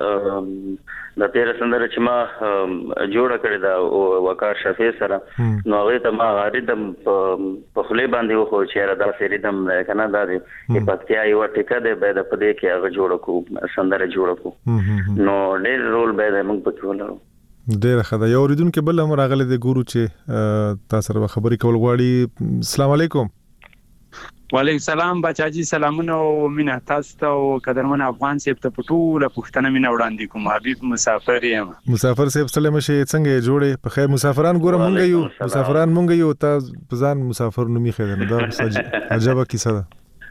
[SPEAKER 5] د تیر سندره چې ما جوړه کړې دا وقار شفیع سره نو هغه ته ما غاریدم په خله باندې وخو چې را دا سریدم کنه دا د پکتیا یو ټیکه ده به د پدې کې هغه جوړ کو سندره جوړ کو نو ډېر رول به موږ پکې ولرو
[SPEAKER 4] ډېر خدای یو ریدون کې بل هم راغله د ګورو چې تاسو سره خبرې کول غواړي السلام علیکم
[SPEAKER 8] وعلیکم السلام بچاجي سلامونه او مینا تاسو ته او قدرمن افغان سیب ته پټوله پښتنه مینا وړاندې کوم حبيب مسافر یم
[SPEAKER 4] مسافر سیب سلام شي څنګه جوړه په خیر مسافران ګورم مونږ یو مسافران مونږ یو تاسو ځان مسافر نومي خیدنه دا عجبه کیسه ده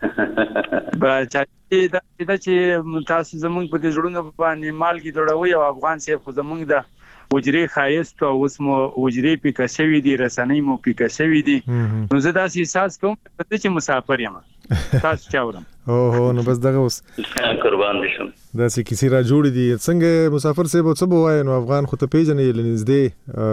[SPEAKER 8] بچاجي دا چې تاسو زمونږ په دې جوړونه باندې مال کې جوړوي او افغان سیب خو زمونږ د وجري خایست او اوس مو وجري پکښوي دي رسنۍ مو پکښوي دي نو زه داسې احساس کوم چې مسافر یم تاسو چاورم
[SPEAKER 4] او هو نو بس دغه اوس
[SPEAKER 5] قربان دي شم
[SPEAKER 4] داسې کیسې را جوړې دي څنګه مسافر سیب څه بوای نو افغان خو ته پیژنې لنځدې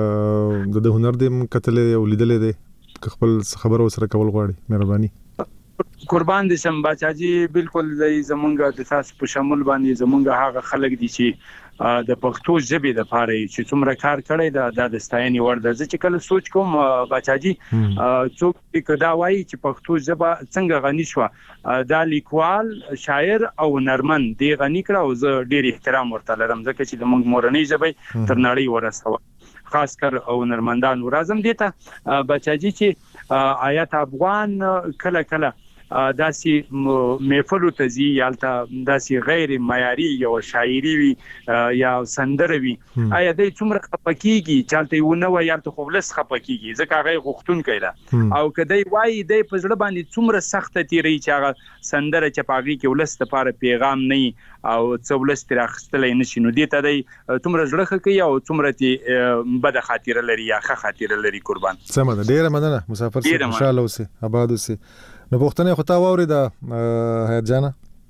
[SPEAKER 4] د هنر دې کتلې او لیدلې دې خپل خبرو سره کول غواړي مهرباني
[SPEAKER 8] قربان دي سم بچاجي بالکل زمونږ د تاسو په شمول باندې زمونږ هغه خلک دي چې د پښتو ژبې د پاره چې څومره کار کړی دا د ستاینې وړ ده چې کله سوچ کوم بچاجي څوک کدا وایي چې پښتو ژبه څنګه غني شو دا لیکوال شاعر او نرمن دی غني کړ او زه ډیر احترام ورته لرم ځکه چې د موږ مورنۍ ژبه تر نړۍ ورسوه خاص کر او نرمندان ورازم دیته بچاجي چې آیات افغان کله کله داسي محفل تزي یالتا داسي غیر معیاري یو شاعري وي یا سندره وي آیا د څومره خپکیږي چالتې ونه وای یالته خپلس خپکیږي ځکه هغه غختون کړه او کدی وای د پزړه باندې څومره سخت تیری چې هغه سندره چپاغي کې ولست لپاره پیغام نه او څولست راخستلې نشي نو دې ته د څومره زړه کوي او څومره تی بد خاطر لري یا ښه خاطر لري قربان
[SPEAKER 4] سم ده ډیره مننه مسافر سره ان شاء الله اوسه آباد اوسه نو پښتنه خو تا ووري دا حیات جانا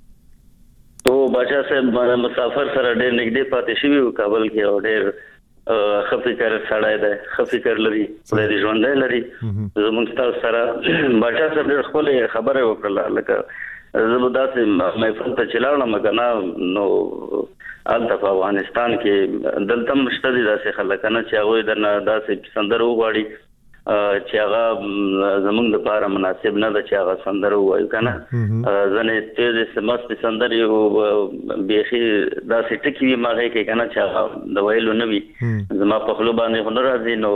[SPEAKER 5] او بچا صاحب مسافر سره ډېر نږدې پاتې شوی او کابل کې او ډېر خفقر سړی دی خفقر لري د ژوند لري زموږ تاسو سره بچا صاحب ډېر خپل خبره وکړه لکه زبردست محفل ته چلاړم کنه نو الته په افغانستان کې دلته مشته دي داسې خلک نه چې هغه درنه داسې سندره وغواړي چې هغه زمونږ لپاره مناسب نه ده چې هغه سندره وایي کنه ځنې تیز سمست سندره او بيخي داسې ټکی وي ماغه کې کنه چې هغه د ویلو نه وي زما په خپل باندې هنر راځي نو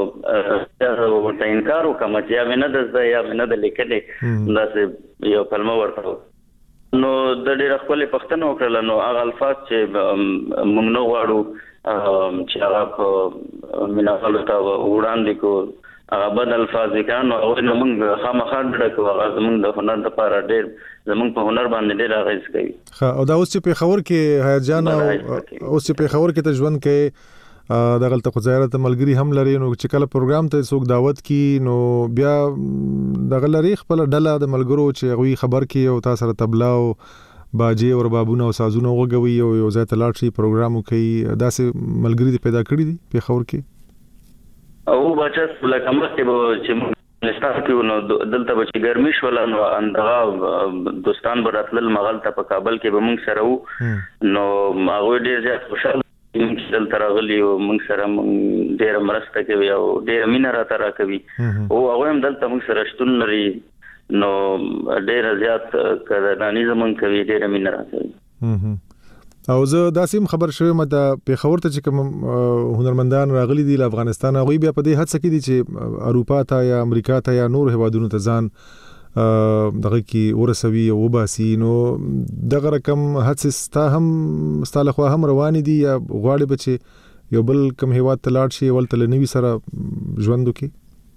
[SPEAKER 5] ورته انکار وکم چې یا نه د یا نه د لیکلې داسې یو کلمه ورته نو د ډېر خپل پښتنو وکړل نو هغه الفاظ چې موږ نو غواړو چې هغه په میناوالو ته وړاندې کو هغه بد الفاظ کانو او موږ خامخا ډکو هغه زموږ د هنر لپاره ډېر زموږ په هنر باندې ډېر اغیز کوي
[SPEAKER 4] ها او دا اوس چې په خبر کې حیات جان او اوس چې په خبر کې ته ژوند کې د غلطه خزایره ملګری هم لري نو چې کله پروګرام ته څوک دعوت کی نو بیا د غلری خپل ډله د ملګرو چې غوي خبر کې او تاسو سره تبلا او باجی او بابونه او سازونه وغوي او یو ځای ته لاړ شي پروګرام کوي داسې ملګری پیدا کړی دي په خبر کې
[SPEAKER 5] او بچا لکه مخکې چې نستار کې نو دلته به چې ګرمي شول نو اندغه دوستان براتل مغل ته په کابل کې به موږ سره وو نو هغه ډېر زیات خوشاله موږ دلته راغلي او موږ سره موږ ډېر مرسته کوي او ډېر مینه راته راکوي او هغه هم دلته موږ سره شتون لري نو ډېر زیات کړه‌نامې زمونږ کوي ډېر مینه راکوي
[SPEAKER 4] او زه داسې خبر شوم د پیښور ته چې کوم هنرمندان راغلي دي له افغانستان هغه بیا په دې هڅه کې دي چې اروپا ته یا امریکا ته یا نور هیوادونو ته ځان دغه کې ورسوي او وباسي نو دغه رقم هڅه ستا هم ستاله خو هم روان دي یا غواړي بچي یو بل کوم هیواد ته لاړ شي ولته لنوي سره ژوند وکړي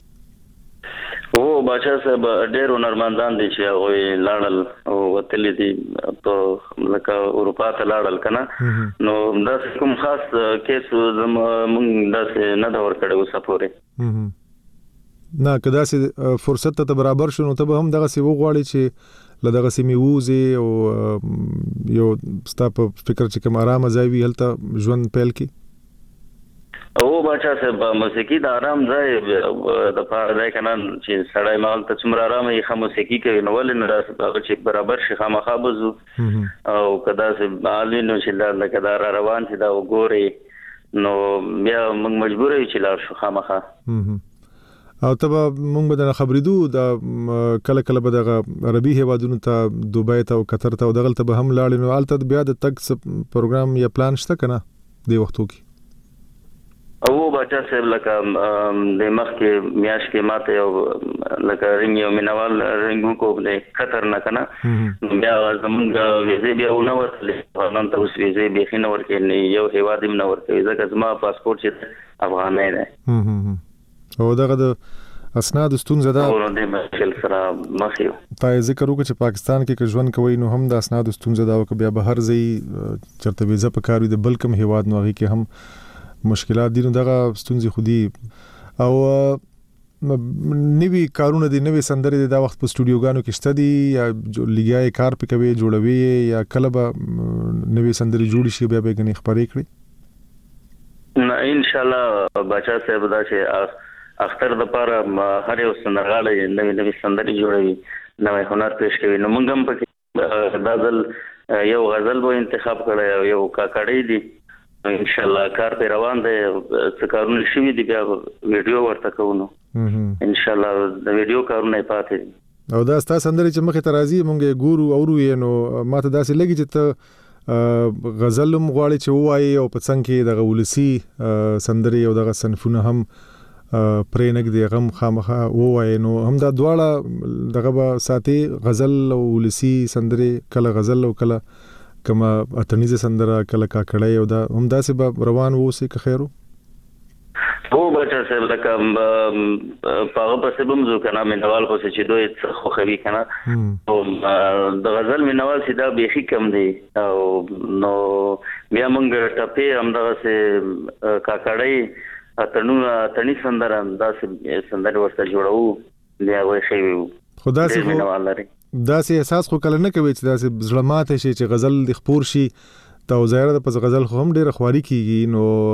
[SPEAKER 5] او بچا صاحب ډېر هنرمندان دي چې هغه لاړل او وتلی دي په لکه اروپا ته لاړل کنه نو دا کوم خاص کیس زم موږ داسې نه دا ور کړو سپورې
[SPEAKER 4] نه کدا سي فرصت ته برابر شونه ته هم دغه سی وغواړي چې لدغه سی میوزي او یو ستاپ فکر چې کوم آرام ځای وي هلته ژوند پیل کی
[SPEAKER 5] او بچا صاحب موسیقي د آرام ځای د پاره ځای کنه چې سړی مال ته څومره آرام یې خامو موسیقي کوي نو ولې نه راځي چې برابر شي خامخا بزو او کدا چې عالینو چې دا کدا روان شي دا وګوري نو بیا موږ مجبور یو چې لاړ شو خامخا
[SPEAKER 4] او ته موږ به د خبرېدو د کله کله به د عربي هیوادونو ته دوبۍ ته او قطر ته او دغه ته به هم لاړ نو البته بیا د تک پروګرام یا پلان شته کنه د وختو کې
[SPEAKER 5] او بچا صاحب لکه د مخ کې میاش کې ماته یو لکه رنګ یو مینوال رنګو کو د خطر نه کنه بیا زمونږ ویزه بیا ونه ورتلې نن ته اوس ویزه به خینه ورکې یو هیواد هم نه ورکې ځکه زما پاسپورت چې افغانۍ ده
[SPEAKER 4] او دغه د اسناد ستونزه ده
[SPEAKER 5] او د مشکل سره مخ یو
[SPEAKER 4] تا ذکر وکړه چې پاکستان کې ژوند کوي نو هم د اسناد ستونزه ده او بیا بهر ځای چرته ویزه پکاري د بلکم هیواد نو هغه کې هم مشکلات دي نو دغه ستونزې خودي او نوی کارونه دي نوی سندرې د وخت په سټوډیوګانو کې شته دي یا لګیاي کار پکوي جوړوي یا کله به نوی سندرې جوړ شي بیا به غني خبرې کړي
[SPEAKER 5] نه ان شاء الله بچا صاحب دا چې اختر د پاره هر یو سندرغاړی نوې نوې سندرې جوړوي، نوې هنر پیش کوي. نو موږ هم پکې دا ځل یو غزل به انتخاب کړی او یو کاکړی دی. ان شاء الله کار په روان دی، څه کارونه شوي دي، بیا ویډیو ورته کوو. نو ان شاء الله د ویډیو کارونه پاتې دي.
[SPEAKER 4] او دا ستا سندرې چې مخې ته راځي مونږ ګورو اورو یې، نو ماته داسې لګي چې ته غزل هم غواړې چې ووایې او په څنګ کې دغه ولسي سندرې او دغه صنفونه هم پرې نږدې هغه هم خامخا ووایې. نو هم دا دواړه دغه به ساتې، غزل او ولسي سندرې، کله غزل او کله کومه اتنیزه سندره، کله کاکړی، او دا هم داسې به روان واوسي که خیر و؟
[SPEAKER 5] هو بچا صاحب لکه پاغه پسې به مزو کنه مینوال خو چې دوی څه خوخوي کنه، او د غزل مینوال چې دا بیخي کم دی. او نو بیا مونږ ټپې هم دغه سه کاکړی اتنو اتنی سندره داسې سندره ورته جوړو، بیا وایي خو
[SPEAKER 4] داسې
[SPEAKER 5] مینوال لري.
[SPEAKER 4] داسې احساس خو کله نه کوي چې داسې زړه ماته شي چې غزل د خپور شي ته، او ظاهره ده پس غزل خو هم ډېره خواري کېږي،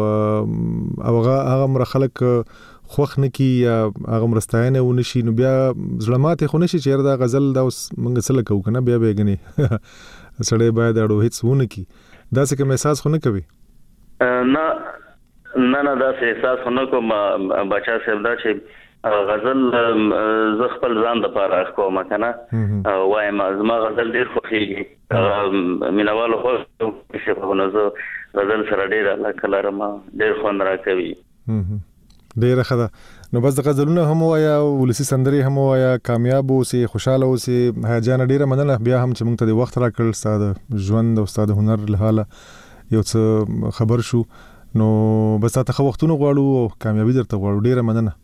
[SPEAKER 4] نو او هغه هغه مره خلک خوښ نه کي یا هغه مرستاینه ونه شي، نو بیا زړه ماتې خو نه شي چې یاره دا غزل دا اوس موږ څه کوو که نه، بیا به یې ګنې سړی باید اړو هېڅ ونه کي. داسې کوم احساس خو نه کوي؟
[SPEAKER 5] نه نه نه داسې احساس خو نه کوم بچا صاحب. دا چې غزل زه خپل ځان دپاره ښکوم که نه، وایم زما غزل ډېر خوښېږي، مینهوالو خوښ خو نو زه غزل سره ډېره علاقه لرم، ډېر خوند راکوي.
[SPEAKER 4] ډېره ښه ده. نو بس د غزلونه هم ووایه، ولسي سندرې هم ووایه، کامیاب اوسې، خوشحاله اوسې. حیا جانه ډېره مننه بیا هم چې موږ ته د وخت راکړل، ستا د ژوند او ستا د هنر له حاله یو څه خبر شو. نو بس تا ته ښه وختونه غواړو او کامیابي درته غواړو. ډېره مننه.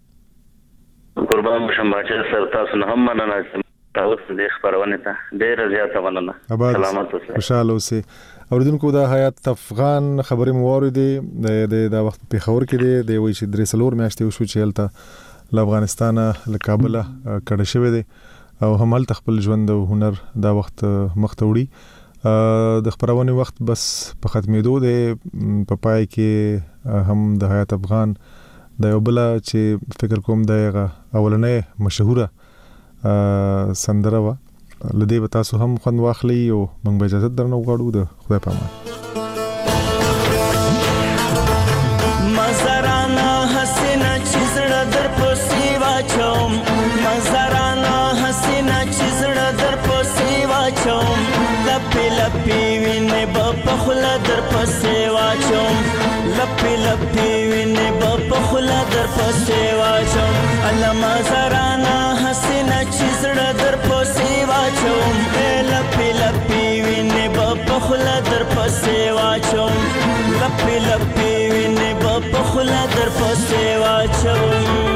[SPEAKER 5] قربان بشم باچا صاحب، تاسو نه هم مننه چې تاسو دې خبرونه ته ډېره زیاته مننه. سلامت اوسئ، خوشاله اوسئ. اوریدونکو دا حیات افغان خبرې مو واورېدې، د دا وخت پېښور کې دی، دی وایي چې درې څلور میاشتې وشو چې هلته له افغانستانه له کابله کډه شوی دی او هم هلته خپل ژوند او هنر دا وخت مخ ته وړي. د خپرونې وخت بس په ختمېدو دی. په پای کې هم د حیات افغان د یو بله چې فکر کوم د هغه اولنۍ مشهوره سندره وه، له دې به تاسو هم خوند واخلئ او موږ به اجازت درنه وغواړو. د خدای په امان.
[SPEAKER 6] مزرانه حسینه چې زړه در پسې واچوم، مزرانه حسینه چې زړه در پسې واچوم، لپې لپې وینې به په خوله در پسې واچوم، لپې لپې وینې به په خوله در پسې واچوم. الله مزرانه حسینه چې زړه در پسې واچوم، لپې لپې وینې به په خوله در پسې واچوم، لپې لپې وینې به په خوله در پسې واچوم.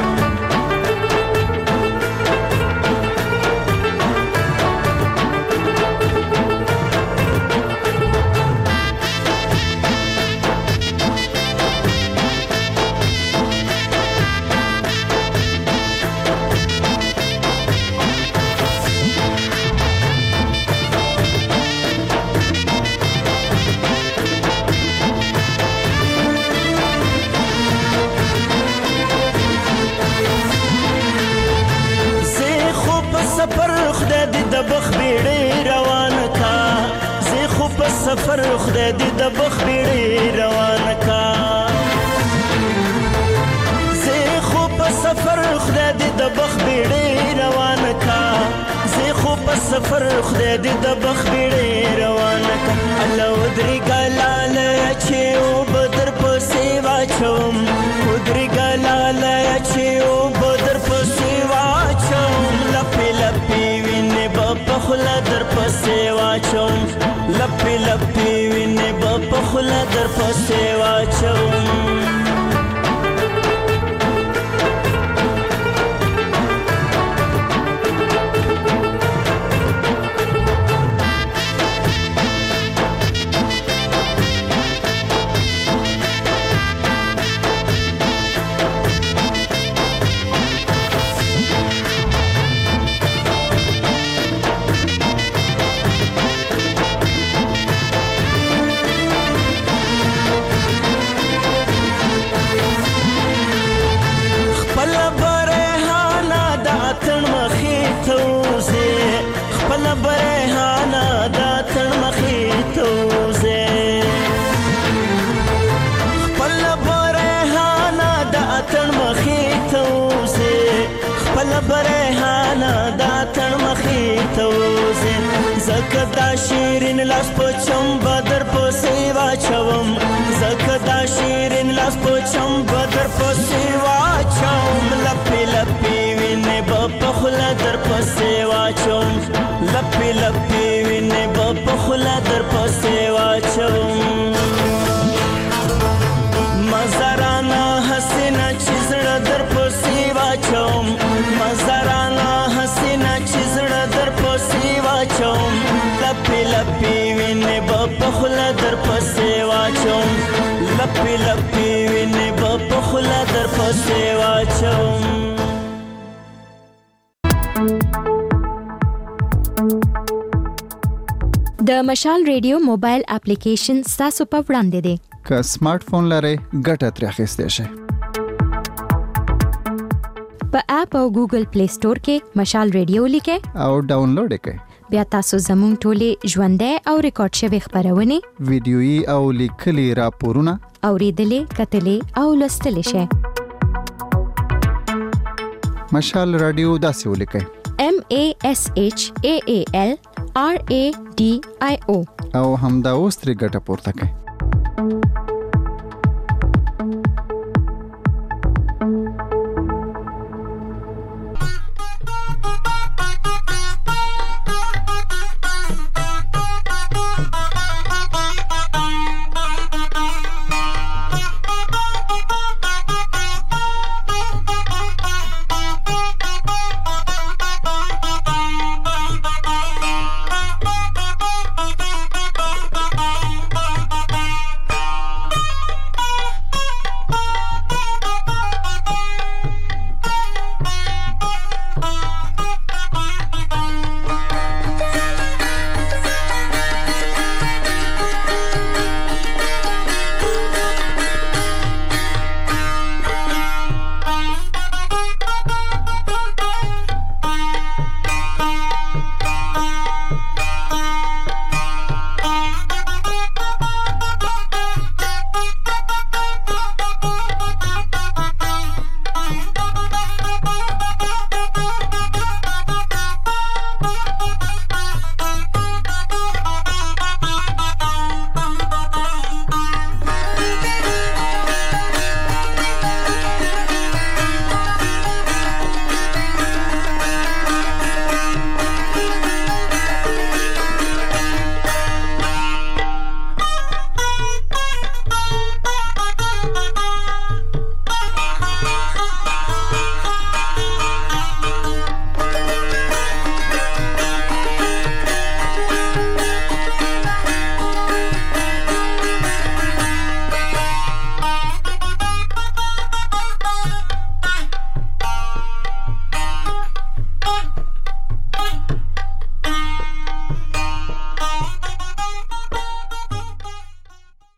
[SPEAKER 6] سفر خدای دې د بخ بیړې روان کا، زه خو په سفر خدای دې د بخ بیړې روان کا، زه خو په سفر خدای دې د بخ بیړې روان کا. الله ودري ګلاله چې او بدر پسې واچوم، ودري ګلاله چې او بدر پسې واچوم، لپې لپې وینې په خوله در پسې واچوم، لپې لپې وینې به په خوله در پسې واچوم. توزه زکدا شیرین لاس پچم بدر پسیوا چوم زکدا شیرین لاس پچم بدر پسیوا چوم لپی لپی وینه بپخلا در پسیوا چوم لپی لپی وینه بپخلا در پسیوا چوم مزارانا حسینا چیزړه در پسیوا چوم مزارانا حسینا چیزړه در پسیوا چوم لپی لپی وینه بپخلا در پسیوا چوم لپی لپی وینه بپخلا در پسیوا چوم
[SPEAKER 9] د مشال ریډیو موبایل اپلیکیشن تاسو په وړاندې دی
[SPEAKER 10] که سمارټ فون لرئ ګټه ترې اخیستی شئ
[SPEAKER 9] په اپ او ګوګل پلی سٹور کې مشال ریډیو لیکئ
[SPEAKER 10] او ډاونلوډ یې کړئ
[SPEAKER 9] بیا تاسو زموږ ټولې ژوندۍ او ریکارډ شوي خپرونې
[SPEAKER 10] ویډیويي او لیکلي راپورونه
[SPEAKER 9] اوریدلې کتلې او لوستلی شئ
[SPEAKER 10] مشال رادیو داسې ولیکئ
[SPEAKER 9] M A S H A A L R A D I O
[SPEAKER 10] او همدا اوس ترې ګټه پورته کړئ